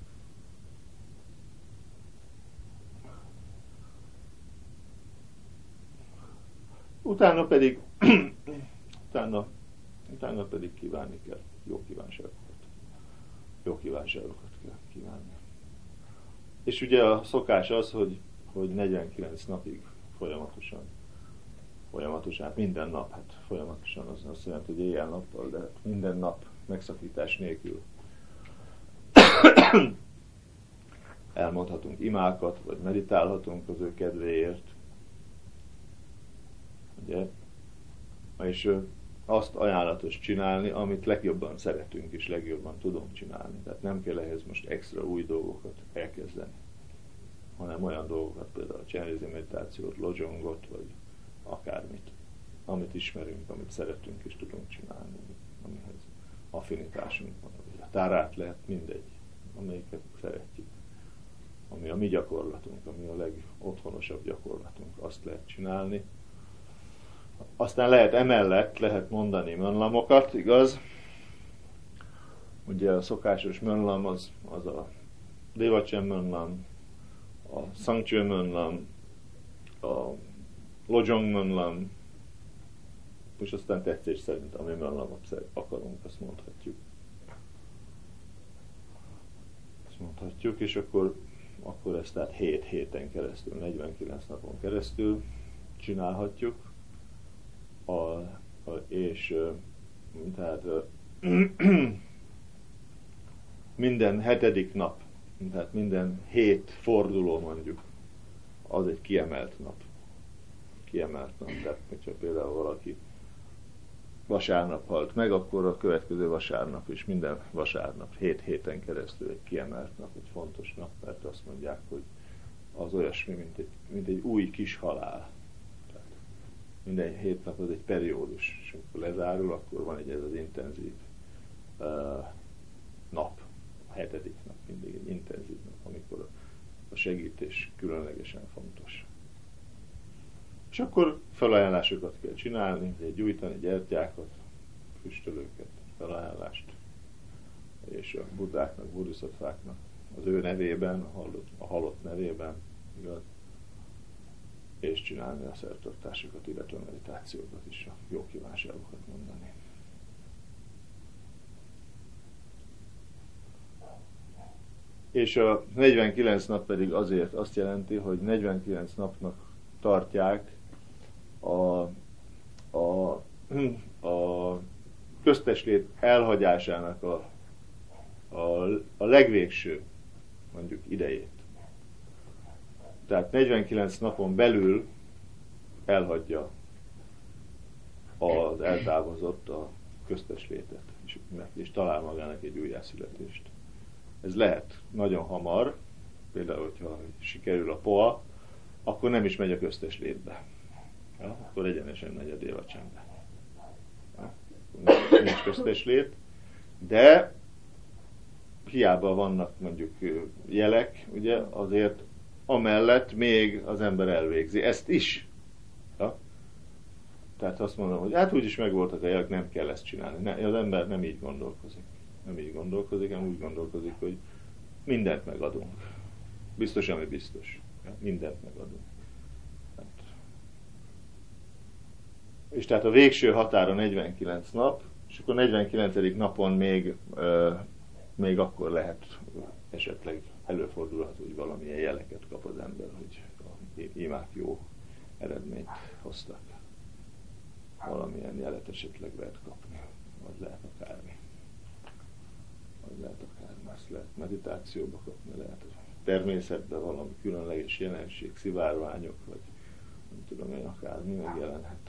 Utána pedig utána, utána pedig kívánni kell jó kívánságokat. Jó kívánságokat kell kívánni. És ugye a szokás az, hogy, hogy negyvenkilenc napig folyamatosan, folyamatosan, hát minden nap, hát folyamatosan az azt jelenti, hogy éjjel-nappal, de minden nap megszakítás nélkül elmondhatunk imákat, vagy meditálhatunk az ő kedvéért. Ugye? És azt ajánlatos csinálni, amit legjobban szeretünk és legjobban tudunk csinálni. Tehát nem kell ehhez most extra új dolgokat elkezdeni, hanem olyan dolgokat, például a csenrézi meditációt, lojongot, vagy akármit, amit ismerünk, amit szeretünk és tudunk csinálni, amihez affinitásunk van. A tárát lehet mindegy, amelyiket szeretjük, ami a mi gyakorlatunk, ami a legotthonosabb gyakorlatunk, azt lehet csinálni. Aztán lehet emellett, lehet mondani mönlamokat, igaz? Ugye a szokásos mönlam az, az a Devachan-Mönlam, a Sangchön-Mönlam, a Lojong-Mönlam, és aztán tetszés szerint, ami Mönlamot akarunk, azt mondhatjuk. Azt mondhatjuk, és akkor, akkor ezt tehát hét héten keresztül, negyvenkilenc napon keresztül csinálhatjuk, a, a, és tehát minden hetedik nap, tehát minden hét forduló mondjuk, az egy kiemelt nap. Kiemelt nap. Tehát, hogyha például valaki vasárnap halt meg, akkor a következő vasárnap is minden vasárnap, hét héten keresztül egy kiemelt nap, egy fontos nap, mert azt mondják, hogy az olyasmi, mint egy, mint egy új kis halál. Tehát minden hét nap az egy periódus, és amikor lezárul, akkor van egy ez az intenzív uh, nap, a hetedik nap, mindig egy intenzív nap, amikor a segítés különlegesen fontos. És akkor felajánlásokat kell csinálni, gyújtani gyertyákat, füstölőket, felajánlást, és a buddháknak, bodhisattváknak az ő nevében, a halott, a halott nevében, igaz? És csinálni a szertartásokat, illetve a meditációkat is, a jó kívánságokat mondani. És a negyvenkilenc nap pedig azért azt jelenti, hogy negyvenkilenc napnak tartják a, a, a közteslét elhagyásának a, a, a legvégső, mondjuk idejét. Tehát negyvenkilenc napon belül elhagyja az eltávozott a köztestlétet, és, és talál magának egy újjászületést. Ez lehet nagyon hamar, például, hogyha sikerül a poa, akkor nem is megy a köztestlétbe. Ja, akkor egyenesen megy a Devachanbe. Ja, nincs közteslét, de hiába vannak mondjuk jelek, ugye, azért amellett még az ember elvégzi ezt is. Ja? Tehát azt mondom, hogy hát úgyis megvoltak a jelek, nem kell ezt csinálni. Ne, az ember nem így gondolkozik. Nem így gondolkozik, hanem úgy gondolkozik, hogy mindent megadunk. Biztos, ami biztos. Ja? Mindent megadunk. Hát. És tehát a végső határa negyvenkilenc nap, és akkor negyvenkilencedik napon még, euh, még akkor lehet esetleg előfordulhat, hogy valamilyen jeleket kap az ember, hogy a imák jó eredményt hoztak. Valamilyen jelet esetleg lehet kapni, vagy lehet akármi. Vagy lehet akármi, azt lehet meditációba kapni, lehet természetben valami különleges jelenség, szivárványok, vagy nem tudom én, akármi megjelenhet.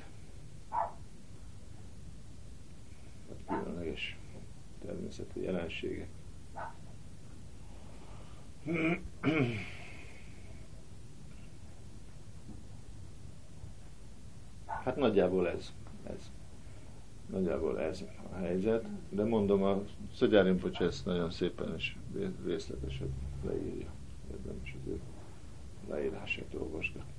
Vagy különleges természeti jelenségek. Hát nagyjából ez, ez. Nagyjából ez a helyzet, de mondom, a Szagyár Rinpoche ezt nagyon szépen és részletesen leírja. Érdemes az ő leírását olvasgatni.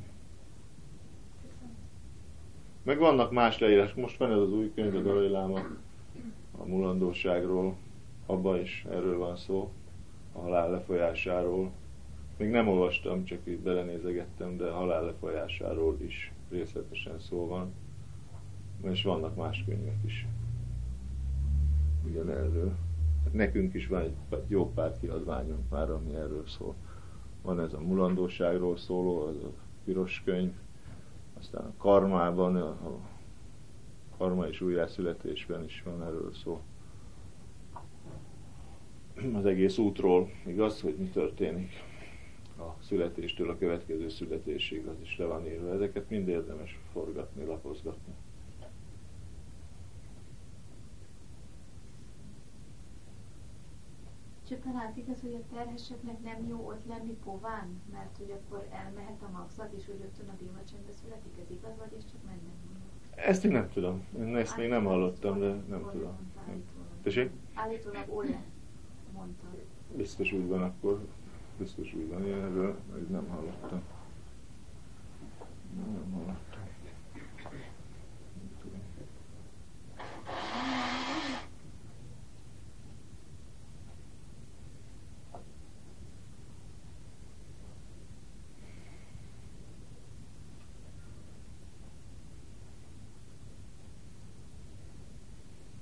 Meg vannak más leírások. Most van ez az új könyv, a Dalai Láma a mulandóságról, abban is erről van szó, a halál lefolyásáról. Még nem olvastam, csak így belenézegettem, de a halál lefolyásáról is részletesen szó van. És vannak más könyvek is. Ugyanerről. Nekünk is van egy jó pár kiadványunk már, ami erről szól. Van ez a mulandóságról szóló, az a piros könyv, aztán a karmában, a karma és újjászületésben is van erről szó. Az egész útról, igaz, hogy mi történik a születéstől a következő születésig, az is le van írva. Ezeket mind érdemes forgatni, lapozgatni. Csak talán igaz, hogy a terheseknek nem jó ott lenni pován, mert hogy akkor elmehet a magzat, és hogy rögtön a Devachanbe születik, ez igaz, vagy és csak mennek? Ezt én nem tudom. Én ezt még nem hallottam, de nem tudom. Tessék? Állítólag Ole mondta. Biztos úgy van akkor. Biztos úgy van ilyenről, hogy nem hallottam. Nem hallottam.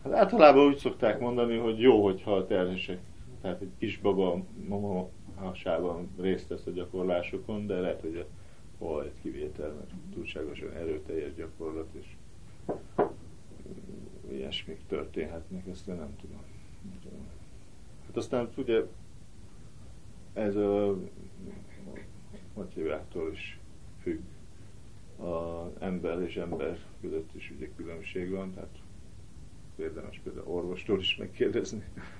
Hát általában úgy szokták mondani, hogy jó, hogyha a terhesek, tehát egy kisbaba mama hasában részt vesz a gyakorlásokon, de lehet, hogy hol egy kivétel, mert túlságosan erőteljes gyakorlat, és ilyesmik történhetnek, ezt én nem tudom. Hát aztán ugye ez a motivától is függ. Az ember és ember között is ugye különbség van, tehát érdemes például orvostól is megkérdezni.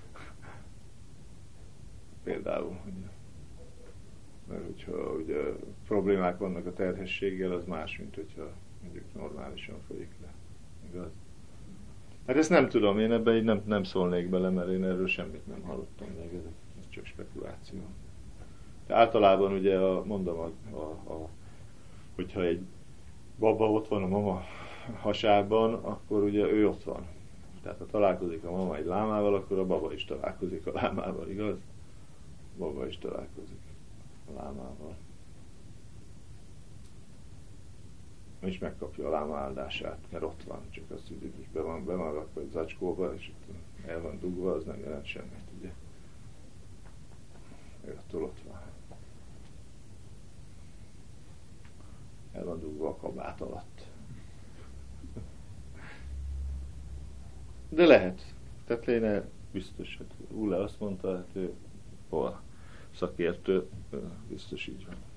Például, ugye. Mert hogyha ugye problémák vannak a terhességgel, az más, mint hogyha mondjuk normálisan folyik le. Igaz? Hát ezt nem tudom, én ebben így nem, nem szólnék bele, mert én erről semmit nem hallottam még, ez, ez csak spekuláció. De általában ugye, a, mondom, a, a, a, hogyha egy baba ott van a mama hasában, akkor ugye ő ott van. Tehát ha találkozik a mama egy lámával, akkor a baba is találkozik a lámával, igaz? A baba is találkozik a lámával. És megkapja a láma áldását, mert ott van, csak azt ugye, hogy be van, be van rakva egy zacskóba, és el van dugva, az nem jelent semmit, ugye. Ő attól ott van. El van dugva a kabát alatt. De lehet. Tehát léne biztos, hát Ulle azt mondta, hát ő hol szakértő, biztos így van.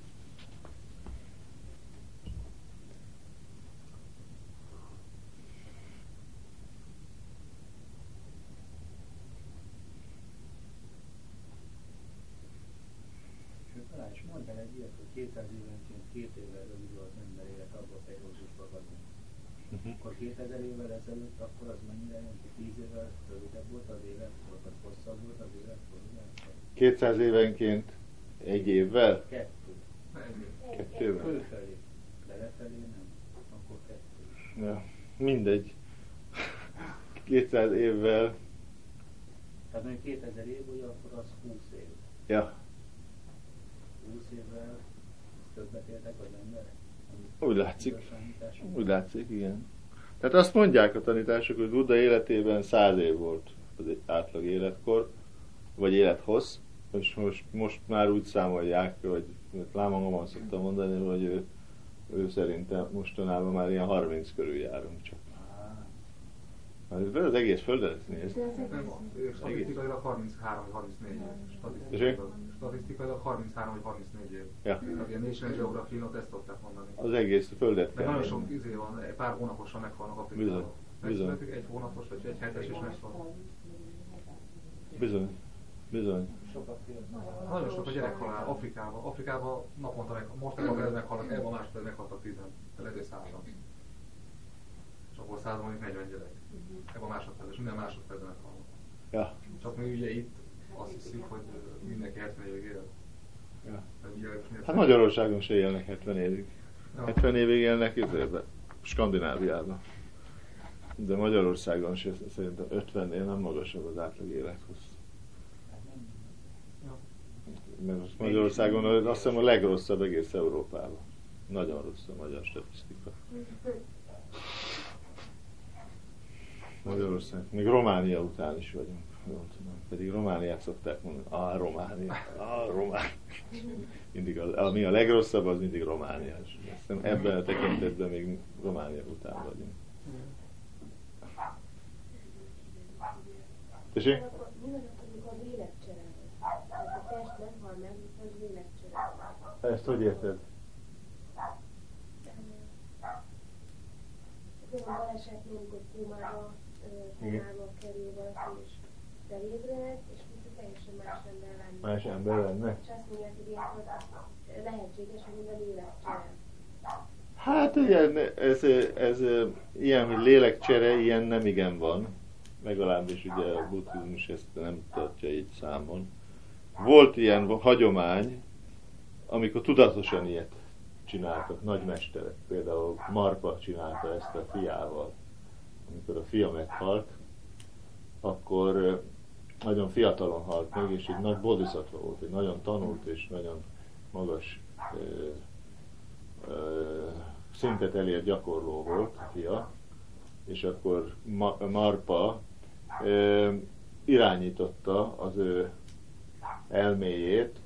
És mondj el egy ilyet, hogy kétezer évenként két évvel rövidül az ember élet, abban a periódusban vagyunk. Uh-huh. Akkor kétezer évvel ezelőtt, akkor az mennyire jön, hogy tíz évvel rövidebb volt az életkor, vagy hosszabb volt az életkor? kétszáz évenként egy évvel? Kettő. Kettővel? Fölfelé. De lefelé nem. Akkor kettő. Ja, mindegy. kétszáz évvel. Tehát mondjuk kétezer év, ugye akkor az húsz év. Ja. húsz évvel többet éltek az emberek? Úgy látszik. Úgy látszik, igen. Tehát azt mondják a tanítások, hogy Buddha életében száz év volt az egy átlag életkor, vagy élethossz, és most, most már úgy számolják, hogy Láma Mama szokta mondani, hogy ő, ő szerintem mostanában már ilyen harminc körül járunk csak. Az egész földet néz. Statisztikailag harminchárom vagy harmincnégy év. Statisztikailag harminchárom vagy harmincnégy év. Ja. Tehát ilyen National Geographic-not ezt szokták mondani. Az egész földet kell. kell. Nagyon sok izé van, pár hónaposan meghalnak Afrikában. Megszületik egy hónapos vagy egy hetes és meghal. Bizony. Bizony. Nagyon sok a gyerekhalál Afrikában. Afrikában naponta meg, most ebben meghalnak, ebben a másodban meghaltak tizen, legalább százan. És akkor százan mondjuk negyven gyerek. Ebben a másodpercben, és minden másodpercben meghalnak. Ja. Csak mi ugye itt azt hiszük, hogy mindenki hetven évig él. Ja. Hát Magyarországon se élnek hetven évig. Ja. hetven évig élnek izébe, Skandináviában. De Magyarországon se szerintem ötvennél nem magasabb az átlag élethossz. Mert Magyarországon azt hiszem a legrosszabb egész Európában. Nagyon rossz a magyar statisztika. Magyarország. Még Románia után is vagyunk. Pedig Romániát szokták mondani. Ah, Románia. Ah, Románia. Mindig az, ami a legrosszabb, az mindig Románia. Aztán ebben a tekintetben még Románia után vagyunk. Tessék? Ezt hogy érted? Olyan balesetnél, amikor kómába, kómába kerül valaki, és felébred, és vissza teljesen más ember lenne. Más ember lenne? És azt mondják, hogy ilyenkor lehetséges, hogy minden lélekcsere. Hát igen, ez, ez, ez ilyen, hogy lélekcsere, ilyen nem igen van. Legalábbis ugye a buddhizmus ezt nem tartja így számon. Volt ilyen hagyomány, amikor tudatosan ilyet csináltak nagymesterek. Például Marpa csinálta ezt a fiával. Amikor a fia meghalt, akkor nagyon fiatalon halt meg, és egy nagy bodhisattva volt, egy nagyon tanult és nagyon magas ö, ö, szintet elért gyakorló volt a fia, és akkor Ma- Marpa ö, irányította az ő elméjét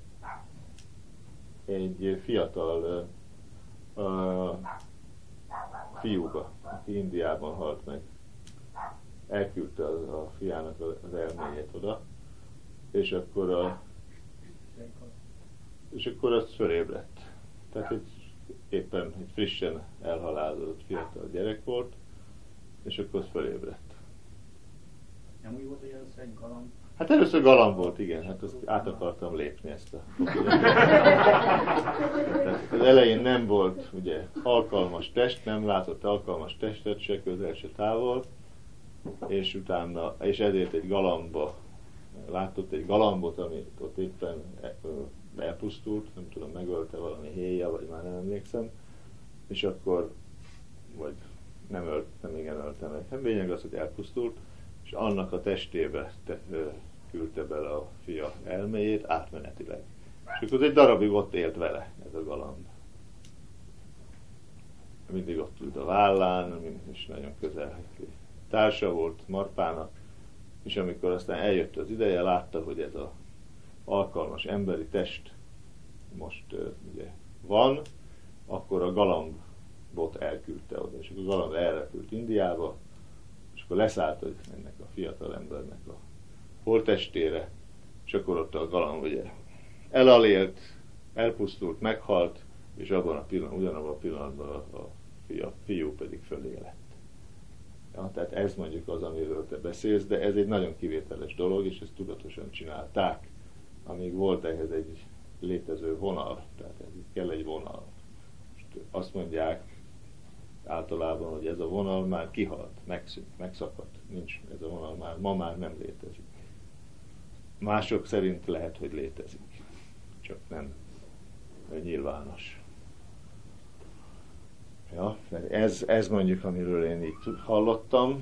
egy fiatal ö, ö, fiúba, aki Indiában halt meg. Elküldte az, a fiának az elméjét oda, és akkor a és akkor az fölébredt. Tehát egy, éppen egy frissen elhalálozott fiatal gyerek volt, és akkor az fölébredt. Nem úgy volt, hogy ez a szegény galamb? Hát először galamb volt, igen, hát azt át akartam lépni ezt a Tehát az elején nem volt ugye alkalmas test, nem látott alkalmas testet, se közel, se távol, és utána, és ezért egy galamba, látott egy galambot, amit ott éppen elpusztult, nem tudom, megölte valami héja, vagy már nem emlékszem, és akkor, vagy nem ölt, nem igen ölte meg. Hát lényeg az, hogy elpusztult, és annak a testébe te, ö, küldte bele a fia elméjét átmenetileg. És akkor egy darabig ott élt vele ez a galamb. Mindig ott ült a vállán, és nagyon közel társa volt Marpának, és amikor aztán eljött az ideje, látta, hogy ez az alkalmas emberi test most uh, ugye van, akkor a galambot elküldte oda, és akkor a galamb elrepült Indiába, és akkor leszállt hogy ennek a fiatal embernek a holttestére, és akkor ott a galamb ugye elalélt, elpusztult, meghalt, és abban a pillanatban, ugyanabban a pillanatban a, a fia, fiú pedig fölé lett. Ja, tehát ez mondjuk az, amiről te beszélsz, de ez egy nagyon kivételes dolog, és ezt tudatosan csinálták, amíg volt ehhez egy létező vonal, tehát ez kell egy vonal. Most azt mondják általában, hogy ez a vonal már kihalt, megszűnt, megszakadt, nincs ez a vonal már, ma már nem létezik. Mások szerint lehet, hogy létezik, csak nem nyilvános. Ja, ez, ez mondjuk, amiről én így hallottam,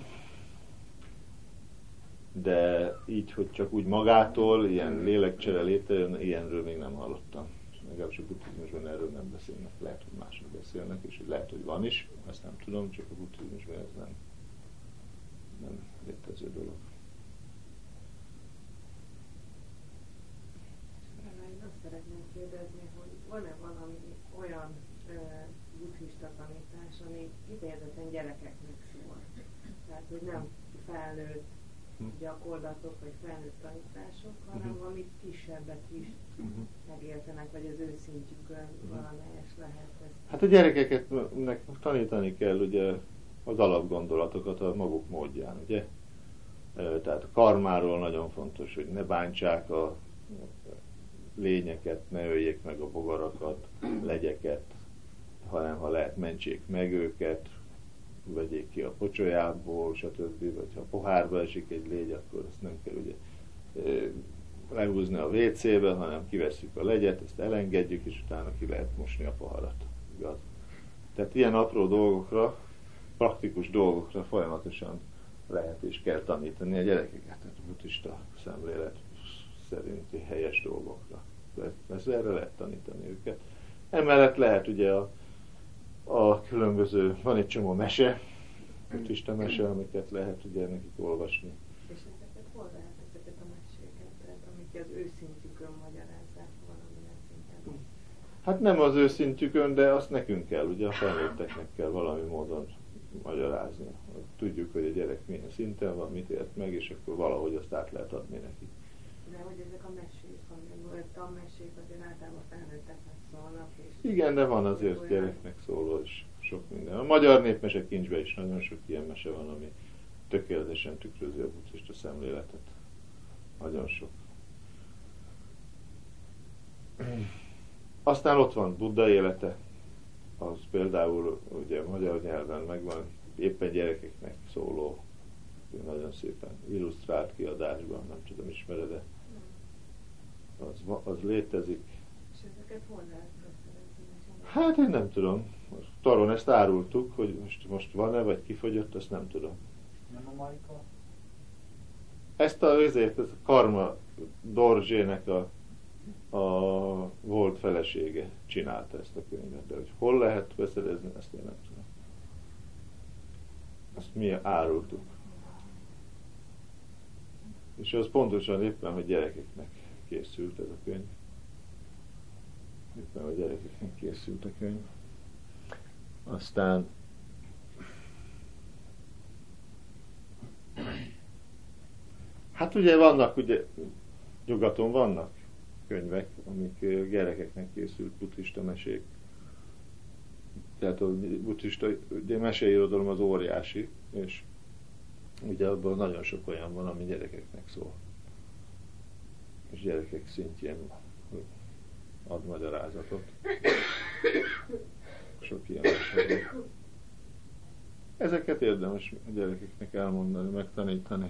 de így, hogy csak úgy magától, ilyen lélekcsere létrejön, ilyenről még nem hallottam. Legalábbis a buddhizmusban erről nem beszélnek, lehet, hogy mások beszélnek, és lehet, hogy van is, ezt nem tudom, csak a buddhizmusban ez nem, nem létező dolog. Én azt szeretném kérdezni, hogy van-e valami olyan uh, buddhista tanítás, ami kifejezetten gyerekeknek szól? Tehát, hogy nem felnőtt gyakorlatok, vagy felnőtt tanítások, hanem uh-huh. valami kisebbek is uh-huh. megértenek, vagy az ő szintjükön uh-huh. valamelyes lehet ezt. Hát a gyerekeket tanítani kell ugye az alapgondolatokat a maguk módján, ugye? Tehát a karmáról nagyon fontos, hogy ne bántsák a lényeket, ne öljék meg a bogarakat, legyeket, hanem ha lehet, mentsék meg őket, vegyék ki a pocsolyából, stb. Vagy ha pohárba esik egy légy, akkor ezt nem kell ugye lehúzni a vécébe, hanem kivesszük a legyet, ezt elengedjük, és utána ki lehet mosni a poharat. Igaz? Tehát ilyen apró dolgokra, praktikus dolgokra folyamatosan lehet és kell tanítani a gyerekeket, tehát a buddhista szemlélet szerinti helyes dolgokra. Ezt erre lehet tanítani őket. Emellett lehet ugye a, a különböző, van egy csomó mese, buddhista mese, amiket lehet ugye nekik olvasni. És ezeket hol lehet ezeket a meséket, amik az őszintjükön magyarázzák valamilyen szinten? Hát nem az őszintjükön, de azt nekünk kell, ugye a felnőtteknek kell valami módon magyarázni. Tudjuk, hogy a gyerek milyen szinten van, mit ért meg, és akkor valahogy azt át lehet adni neki. De hogy ezek a mesék, amilyen tanmesék azért általában felnőtteknek szólnak. És igen, de van azért olyan gyereknek szóló is sok minden. A magyar népmese kincsben is nagyon sok ilyen mese van, ami tökéletesen tükrözi a buddhista szemléletet. Nagyon sok. Aztán ott van Buddha élete, az például ugye magyar nyelven megvan, éppen gyerekeknek szóló, nagyon szépen illusztrált kiadásban, nem tudom, ismered-e? Az, az létezik. És ezeket hol lehet beszerezni? Hát én nem tudom. Taron ezt árultuk, hogy most, most van-e, vagy kifogyott, azt nem tudom. Nem a Marika? Ezt a, ezért, ez a Karma Dorjének a, a volt felesége csinálta ezt a könyvet, de hogy hol lehet beszerezni, azt én nem tudom. azt mi árultuk. És az pontosan éppen, hogy gyerekeknek készült ez a könyv. Éppen, hogy gyerekeknek készült a könyv. Aztán hát ugye vannak, ugye nyugaton vannak könyvek, amik gyerekeknek készült buddhista mesék. Tehát a buddhista ugye meseirodalom az óriási, és ugye abban nagyon sok olyan van, ami gyerekeknek szól. És gyerekek szintjén ad magyarázatot. Sok ilyen mesé. Ezeket érdemes a gyerekeknek elmondani, megtanítani,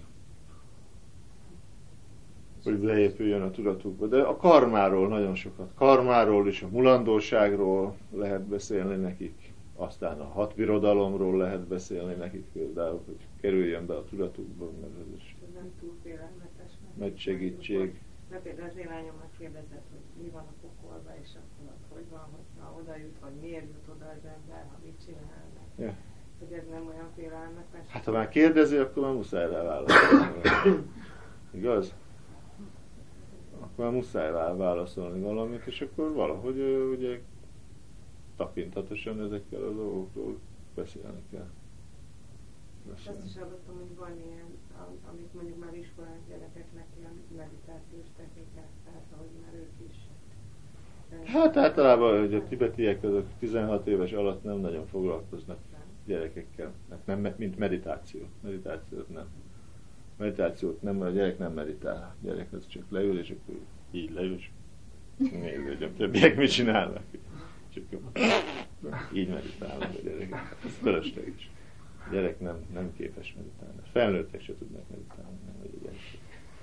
hogy leépüljön a tudatukba. De a karmáról nagyon sokat. Karmáról és a mulandóságról lehet beszélni nekik. Aztán a hat birodalomról lehet beszélni nekik például, hogy kerüljön be a tudatukba, mert ez is nem túl félelmetes. nagy segítség. Mert például az én lányomnak kérdezett, hogy mi van a pokolba, és akkor hogy van, hogyha oda jut, vagy miért jut oda az ember, ha mit csinálnak. Ja. Hogy ez nem olyan félelmetes. Hát ha már kérdezi, akkor már muszáj rá válaszolni. Igaz? Akkor már muszáj rá válaszolni valamit, és akkor valahogy ugye tapintatosan ezekkel a dolgokról beszélni kell. Beszélni. Azt is hallottam, hogy van ilyen, amit mondjuk már iskolás gyerekeknek ilyen meditációs technikák, tehát ahogy már ők is. Hát általában hogy a tibetiek azok tizenhat éves alatt nem nagyon foglalkoznak gyerekekkel, nem, mint meditáció. Meditációt nem. Meditációt nem, a gyerek nem meditál. A gyerek az csak leül, és akkor így leül, és nézd, hogy a többiek mit csinálnak. Csak így meditálnak a gyerekek. Ez fölösleges. A gyerek nem, nem képes meditálni. A felnőttek se tudnak meditálni, nem vagy a gyerekek.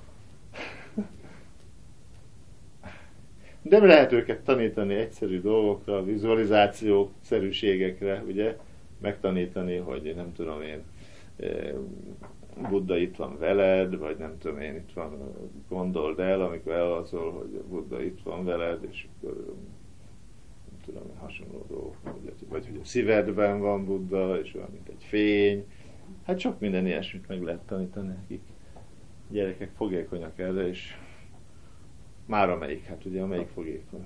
De lehet őket tanítani egyszerű dolgokra, vizualizációk, szerűségekre, ugye? Megtanítani, hogy nem tudom én, Buddha itt van veled, vagy nem tudom én, itt van, gondold el, amikor elalszol, hogy Buddha itt van veled, és akkor nem tudom én, hasonló dolgok, vagy hogy a szívedben van Buddha, és olyan, mint egy fény. Hát sok minden ilyesmit meg lehet tanítani nekik. A gyerekek fogékonyak erre, és már amelyik, hát ugye amelyik fogékony.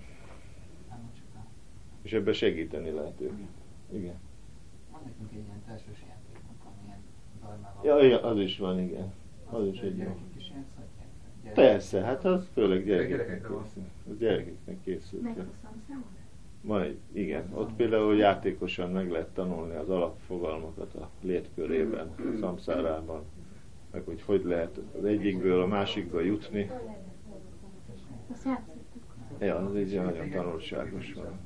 És ebben segíteni lehet őket. Igen. Van nekünk egy ilyen társas játékunk, amilyen darmával. Ja, igen, az is van, igen. Az is egy jó. Persze, hát az főleg gyerekeknek készül. Az gyerekeknek készült. Meg a szamszámon? Van egy, igen. Ott például játékosan meg lehet tanulni az alapfogalmakat a létkörében, a szamszárában, meg hogy hogy lehet az egyikből a másikba jutni. Azt játszottuk. Ja, az egy nagyon tanulságos van.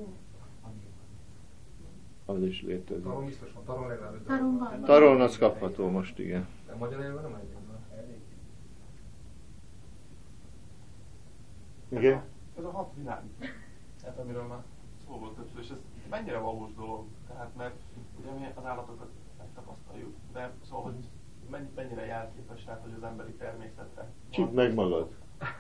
Az is létezik. Taron biztos van, taron legalább. Taron van. Taron az kapható most, igen. De magyar nyelven nem elég. Igen? Ez a hat világ, hát amiről már szó volt többször, és ez mennyire valós dolog, tehát mert ugye mi az állatokat megtapasztaljuk, de szóval, hogy mennyire jelképes rá, hogy az emberi természetre. Csípd meg magad.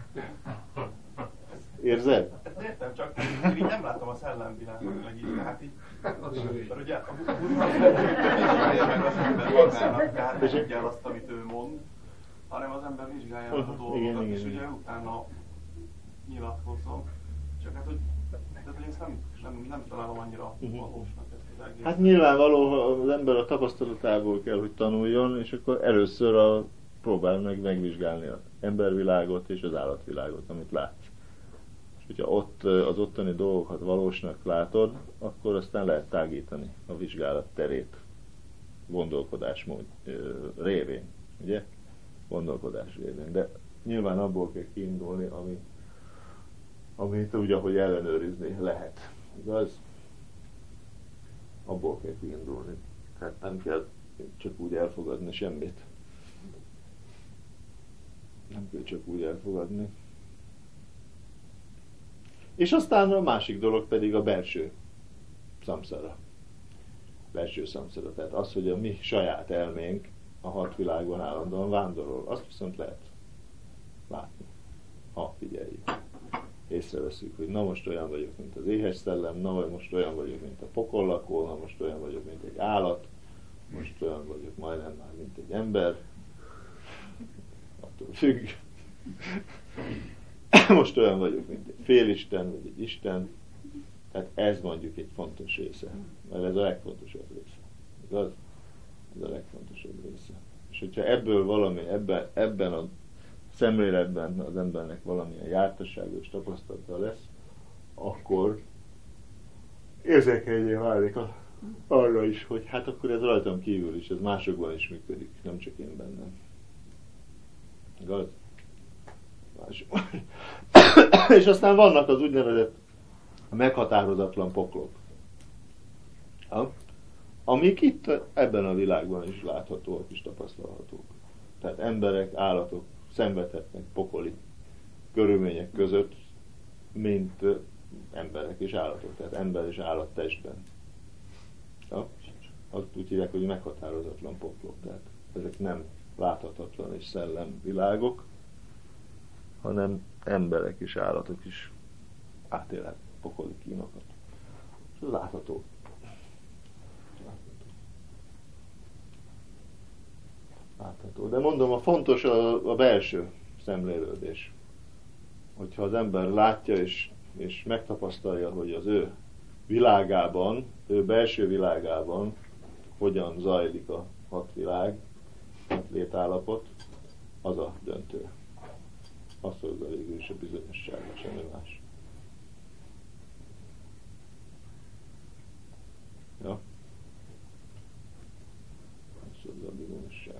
Érzed? Hát értem, csak én így nem látom a szellemvilágot, meg így, tehát így, mert ugye a Buddha vizsgálja meg az ember magának, tehát nem tudja azt, amit ő mond, hanem az ember vizsgálja a dolgokat, és ugye utána nyilatkozom, csak hát, hogy, tehát, hogy ezt nem, nem, nem találom annyira valósnak ezt az egész. Hát nyilvánvaló, az ember a tapasztalatából kell, hogy tanuljon, és akkor először a, próbál meg megvizsgálni az embervilágot és az állatvilágot, amit látsz. És hogyha ott az ottani dolgokat valósnak látod, akkor aztán lehet tágítani a vizsgálat terét gondolkodásmód révén, ugye? Gondolkodás révén. De nyilván abból kell kiindulni, ami amit úgy, ahogy ellenőrizni lehet. Igaz? Abból kell kiindulni. Tehát nem kell csak úgy elfogadni semmit. Nem kell csak úgy elfogadni. És aztán a másik dolog pedig a belső szamszara. Belső szamszara. Tehát az, hogy a mi saját elménk a hat világon állandóan vándorol. Azt viszont lehet látni, ha figyeljük. Észreveszünk, hogy na most olyan vagyok, mint az éhes szellem, na most olyan vagyok, mint a pokollakó, na most olyan vagyok, mint egy állat, most olyan vagyok majdnem már, mint egy ember, attól függ. Most olyan vagyok, mint egy félisten, vagy egy Isten. Tehát ez mondjuk egy fontos része, mert ez a legfontosabb része. Igaz? Ez a legfontosabb része. És hogyha ebből valami, ebben, ebben a szemléletben az embernek valamilyen jártasságos tapasztalata lesz, akkor érzékenyé válik a, arra is, hogy hát akkor ez rajtam kívül is, ez másokban is működik, nem csak én bennem. Igaz? Másokban. És aztán vannak az úgynevezett meghatározatlan poklok, amik itt ebben a világban is láthatóak és tapasztalhatók. Tehát emberek, állatok szenvedhetnek pokoli körülmények között, mint emberek és állatok, tehát ember és állat testben. Ja? Azt úgy hívják, hogy meghatározatlan poklok, tehát ezek nem láthatatlan és szellem világok, hanem emberek és állatok is átélhetnek pokoli kínokat. És ez látható. Látható. De mondom, a fontos a, a belső szemlélődés. Hogyha az ember látja és, és megtapasztalja, hogy az ő világában, ő belső világában hogyan zajlik a hat világ, hat létállapot, az a döntő. Azt hozza végül is a bizonyosságot, semmi más. Ja? Azt hozza a bizonyosságot.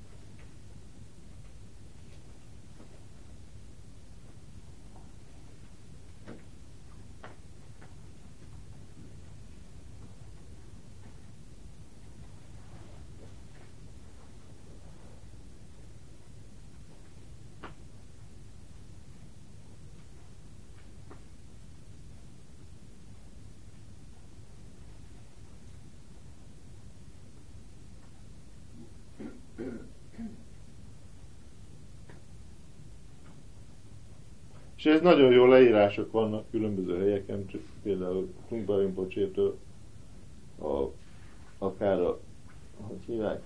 És ez nagyon jó leírások vannak különböző helyeken, csak például Trungpa Rinpocsétől, a, akár a, hogy hívják,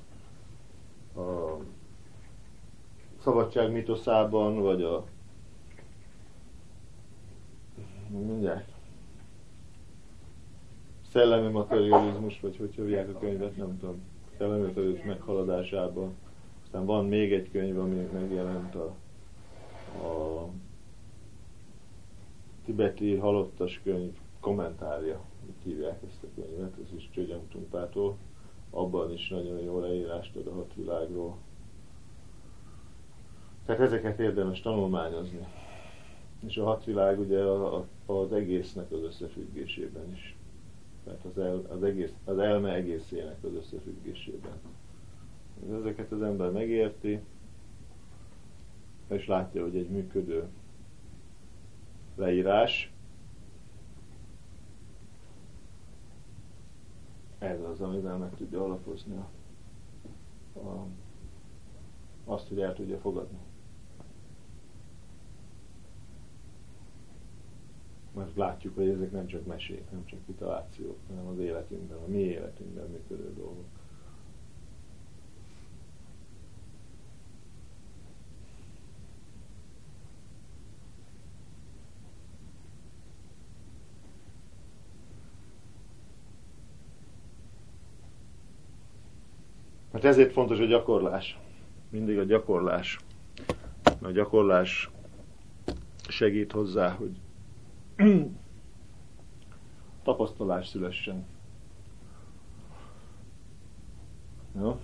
a szabadság mitoszában, vagy a mindjárt szellemi materializmus, vagy hogy hívják a könyvet, nem tudom, szellemi materializmus meghaladásában. Aztán van még egy könyv, ami megjelent a, a tibeti halottas könyv kommentárja, úgy hívják ezt a könyvet, ez is Csögyam Trungpától. Abban is nagyon jó leírást ad a hat világról. Tehát ezeket érdemes tanulmányozni. És a hat világ ugye a, a, az egésznek az összefüggésében is. Tehát az, el, az, egész, az elme egészének az összefüggésében. Ezeket az ember megérti, és látja, hogy egy működő leírás. Ez az, amivel meg tudja alapozni a, a, azt, hogy el tudja fogadni. Mert látjuk, hogy ezek nem csak mesék, nem csak kitalációk, hanem az életünkben, a mi életünkben működő dolgok. Hát ezért fontos a gyakorlás. Mindig a gyakorlás. A gyakorlás segít hozzá, hogy tapasztalás szülessen. Ja?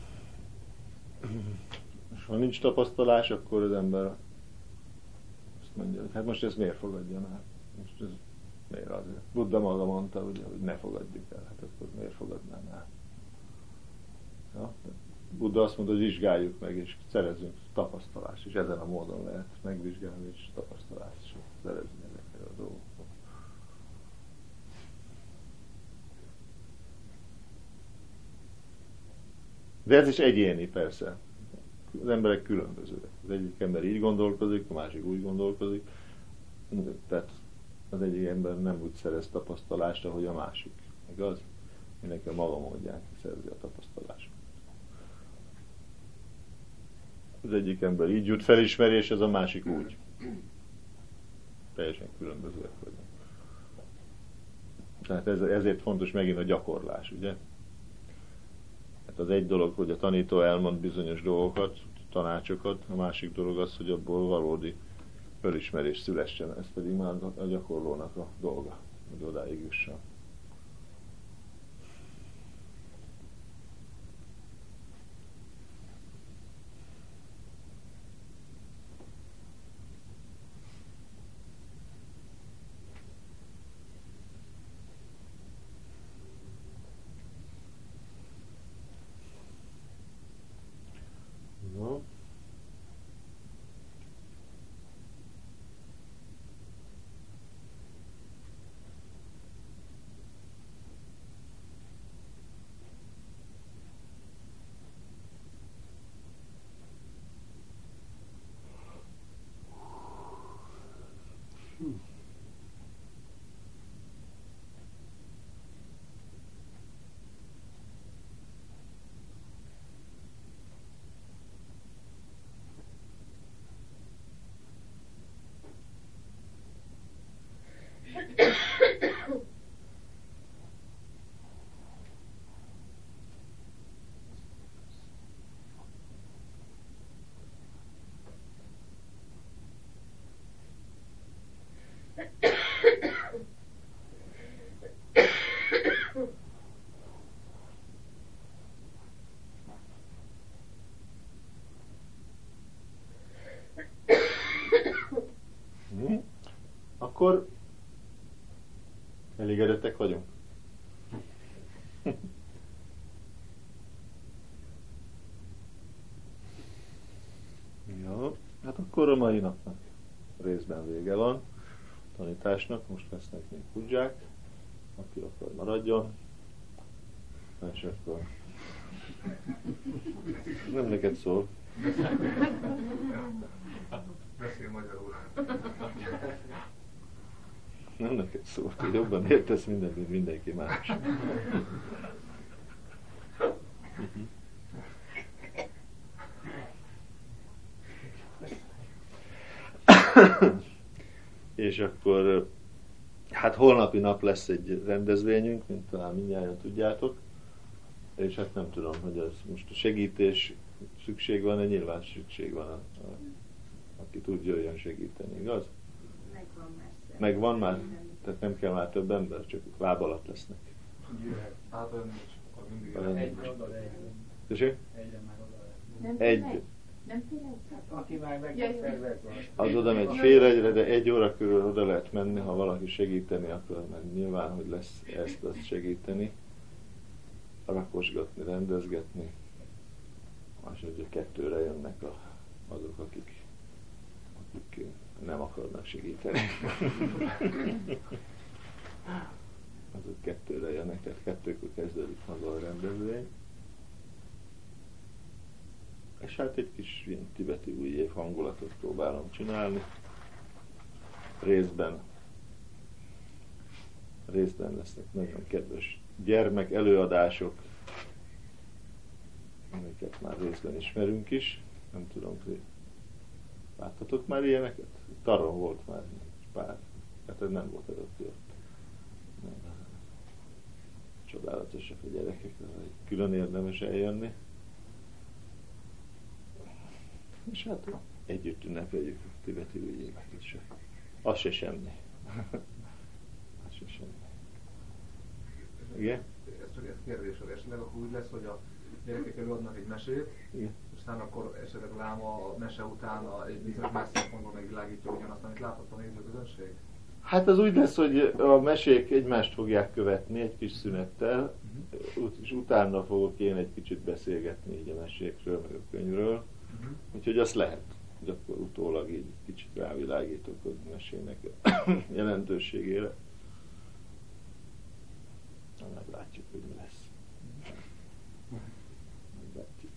És ha nincs tapasztalás, akkor az ember azt mondja, hogy hát most ezt miért fogadjam el? Most ez miért azért? Buddha maga mondta, ugye, hogy ne fogadjuk el, hát akkor miért fogadnám el? Ja? Buddha azt mondta, hogy vizsgáljuk meg, és szerezzünk tapasztalást, és ezen a módon lehet megvizsgálni, és tapasztalást szerezni ezekkel a dolgokról. De ez is egyéni, persze. Az emberek különbözőek. Az egyik ember így gondolkozik, a másik úgy gondolkozik. Tehát az egyik ember nem úgy szerez tapasztalást, ahogy a másik. Igaz? Mindenki a maga módján szerzi a tapasztalásokat. Az egyik ember így jut felismeréshez, a másik úgy. Teljesen különbözőek vagyunk. Tehát ez, ezért fontos megint a gyakorlás, ugye? Hát az egy dolog, hogy a tanító elmond bizonyos dolgokat, tanácsokat, a másik dolog az, hogy abból valódi fölismerés szülessen, ez pedig már a gyakorlónak a dolga, hogy odáig jusson. No. Hmm. Akkor elégedettek vagyunk. Jó, hát akkor a mai napnak részben vége van. A tanításnak most lesznek még pudzsák, aki akar maradjon. És akkor nem neked szól. Beszél magyarul. Nem neked szól, hogy jobban értesz mindent, mint mindenki más. És akkor hát holnapi nap lesz egy rendezvényünk, mint talán mindjárt tudjátok, és hát nem tudom, hogy ez most a segítés szükség van-e, nyilván szükség van, a, a, aki tud, jöjjön segíteni, igaz? Megvan már. Megvan már? Tehát nem kell már több ember, csak láb alatt lesznek. Hát olyan nincs, akkor mindig Olyan Egy nincs. oda egy. Tessék? Egyre már oda egy. Nem Egy. fél egy? Nem fél egy? Hát, Aki már meg Ja, jó. szervezve. Az oda megy fél egyre, de egy óra körül oda lehet menni, ha valaki segíteni akar, mert nyilván, hogy lesz ezt, azt segíteni, rakosgatni, rendezgetni, és ugye kettőre jönnek a, azok, akik, akik nem akarnak segíteni. Azok kettőre jönnek, tehát kettőkor kezdődik maga a rendezvény. És hát egy kis ilyen tibeti új év hangulatot próbálom csinálni. Részben, részben lesznek nagyon kedves gyermek előadások, amiket már részben ismerünk is. Nem tudom, hogy láttatok már ilyeneket? Taron volt már pár, hát ez nem volt előtti ott. Csodálatosak a gyerekek, külön érdemes eljönni. És hát együtt ünnepeljük a tibeti új évet is. Az se semmi. Az se semmi. Igen? Ez csak egy kérdés, hogy esetleg akkor úgy lesz, hogy a gyerekek előadnak egy mesét, Igen. és aztán akkor esetleg láma a mese után a, egy bizonyos más szempontból megvilágítja ugyanazt, amit látott a nézőközönség? Hát az úgy lesz, hogy a mesék egymást fogják követni egy kis szünettel, uh-huh. és utána fogok én egy kicsit beszélgetni így a mesékről, meg a könyvről. Uh-huh. Úgyhogy azt lehet, hogy akkor utólag így kicsit rávilágítok a mesének a jelentőségére. Na, meglátjuk, hogy mi lesz. Meglátjuk.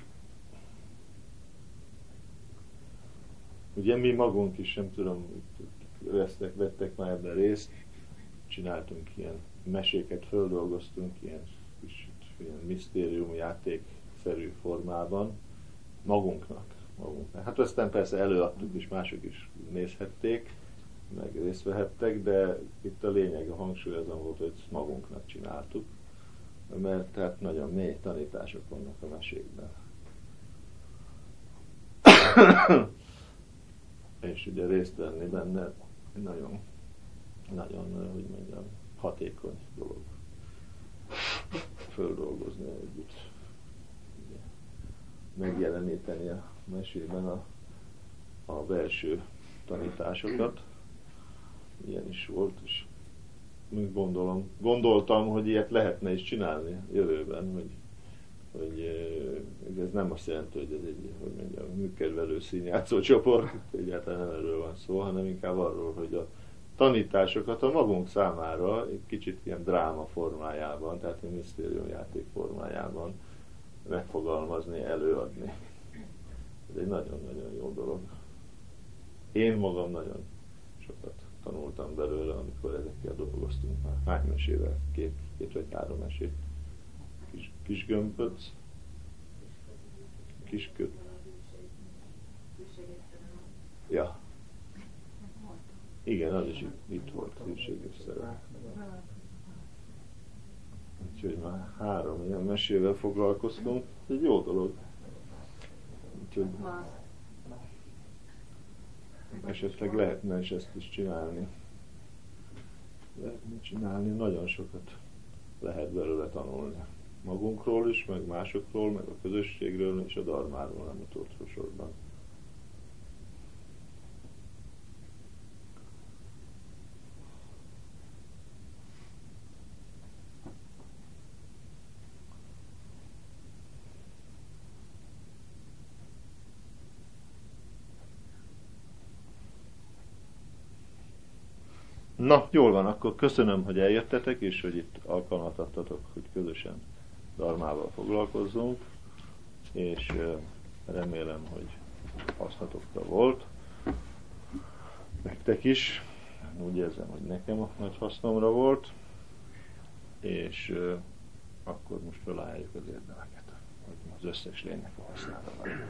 Ugye mi magunk is, nem tudom, vesztek, vettek már ebben részt, csináltunk ilyen meséket, földolgoztunk ilyen kis ilyen misztériumjátékszerű formában magunknak, magunknak. Hát aztán persze előadtuk, és mások is nézhették, meg részt vehettek, de itt a lényeg, a hangsúly azon volt, hogy magunknak csináltuk, mert tehát nagyon mély tanítások vannak a mesékben. És ugye részt venni benne nagyon, nagyon, hogy mondjam, hatékony dolog. Földolgozni együtt. Ugye, megjeleníteni a mesében a, a belső tanításokat. Ilyen is volt, és gondolom, gondoltam, hogy ilyet lehetne is csinálni jövőben, hogy, hogy ez nem azt jelenti, hogy ez egy, hogy mondjam, műkedvelő színjátszó csoport, egyáltalán nem erről van szó, hanem inkább arról, hogy a tanításokat a magunk számára egy kicsit ilyen dráma formájában, tehát egy misztériumjáték formájában megfogalmazni, előadni. Ez egy nagyon-nagyon jó dolog. Én magam nagyon sokat tanultam belőle, amikor ezekkel dolgoztunk már. Hány mesével? Két, két vagy három mesét. Kis, kis gömböc, kis köt. Ja. Igen, az is itt, itt volt, hűséges szerelem. Úgyhogy már három ilyen mesével foglalkoztunk. Ez egy jó dolog. Úgyhogy esetleg lehetne is ezt is csinálni. Lehetne csinálni, nagyon sokat lehet belőle tanulni. Magunkról is, meg másokról, meg a közösségről, és a dharmáról nem utolsó sorban. Na, jól van, akkor köszönöm, hogy eljöttetek, és hogy itt alkalmat adtatok, hogy közösen dharmával foglalkozzunk, és remélem, hogy hasznotokra volt. Nektek is, úgy érzem, hogy nekem a nagy hasznomra volt, és akkor most felálljuk az érdemeket, hogy az összes lénynek a hasznára van.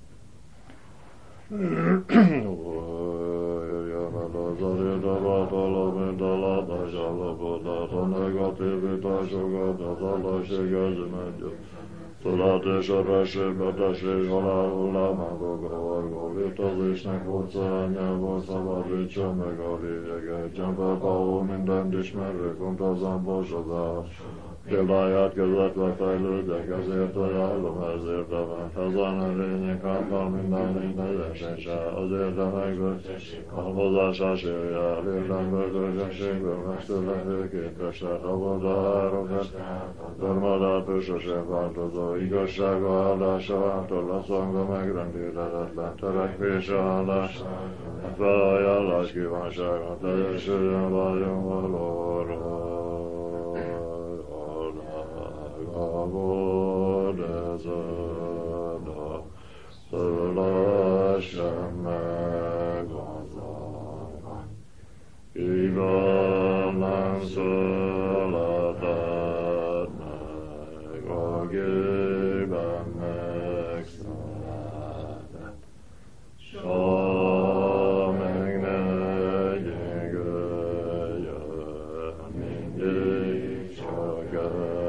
Létezésnek óceánjából szabadítsa meg a lényeget, csempet, ahol mindent ismerő, pont az ambosodás. Példáját közvetve fejlődjek, ezért ajánlom ez érdemet. Ezen a lények által minden lény teljesen az érdemek almozásás érje el, érdemből közönségből megszülető képesek, abban a hárokat, törmadától sosem változó, igazsága áldása által leszangva megrendíthetetlen törekvése állás, felajánlás kívánsága teljesüljön váljon valóra. Abodezada, szölassem meg az arra, kívánlám szöleted meg, a gében megszületett, soha meg ne gyengüljön, mindig csak el.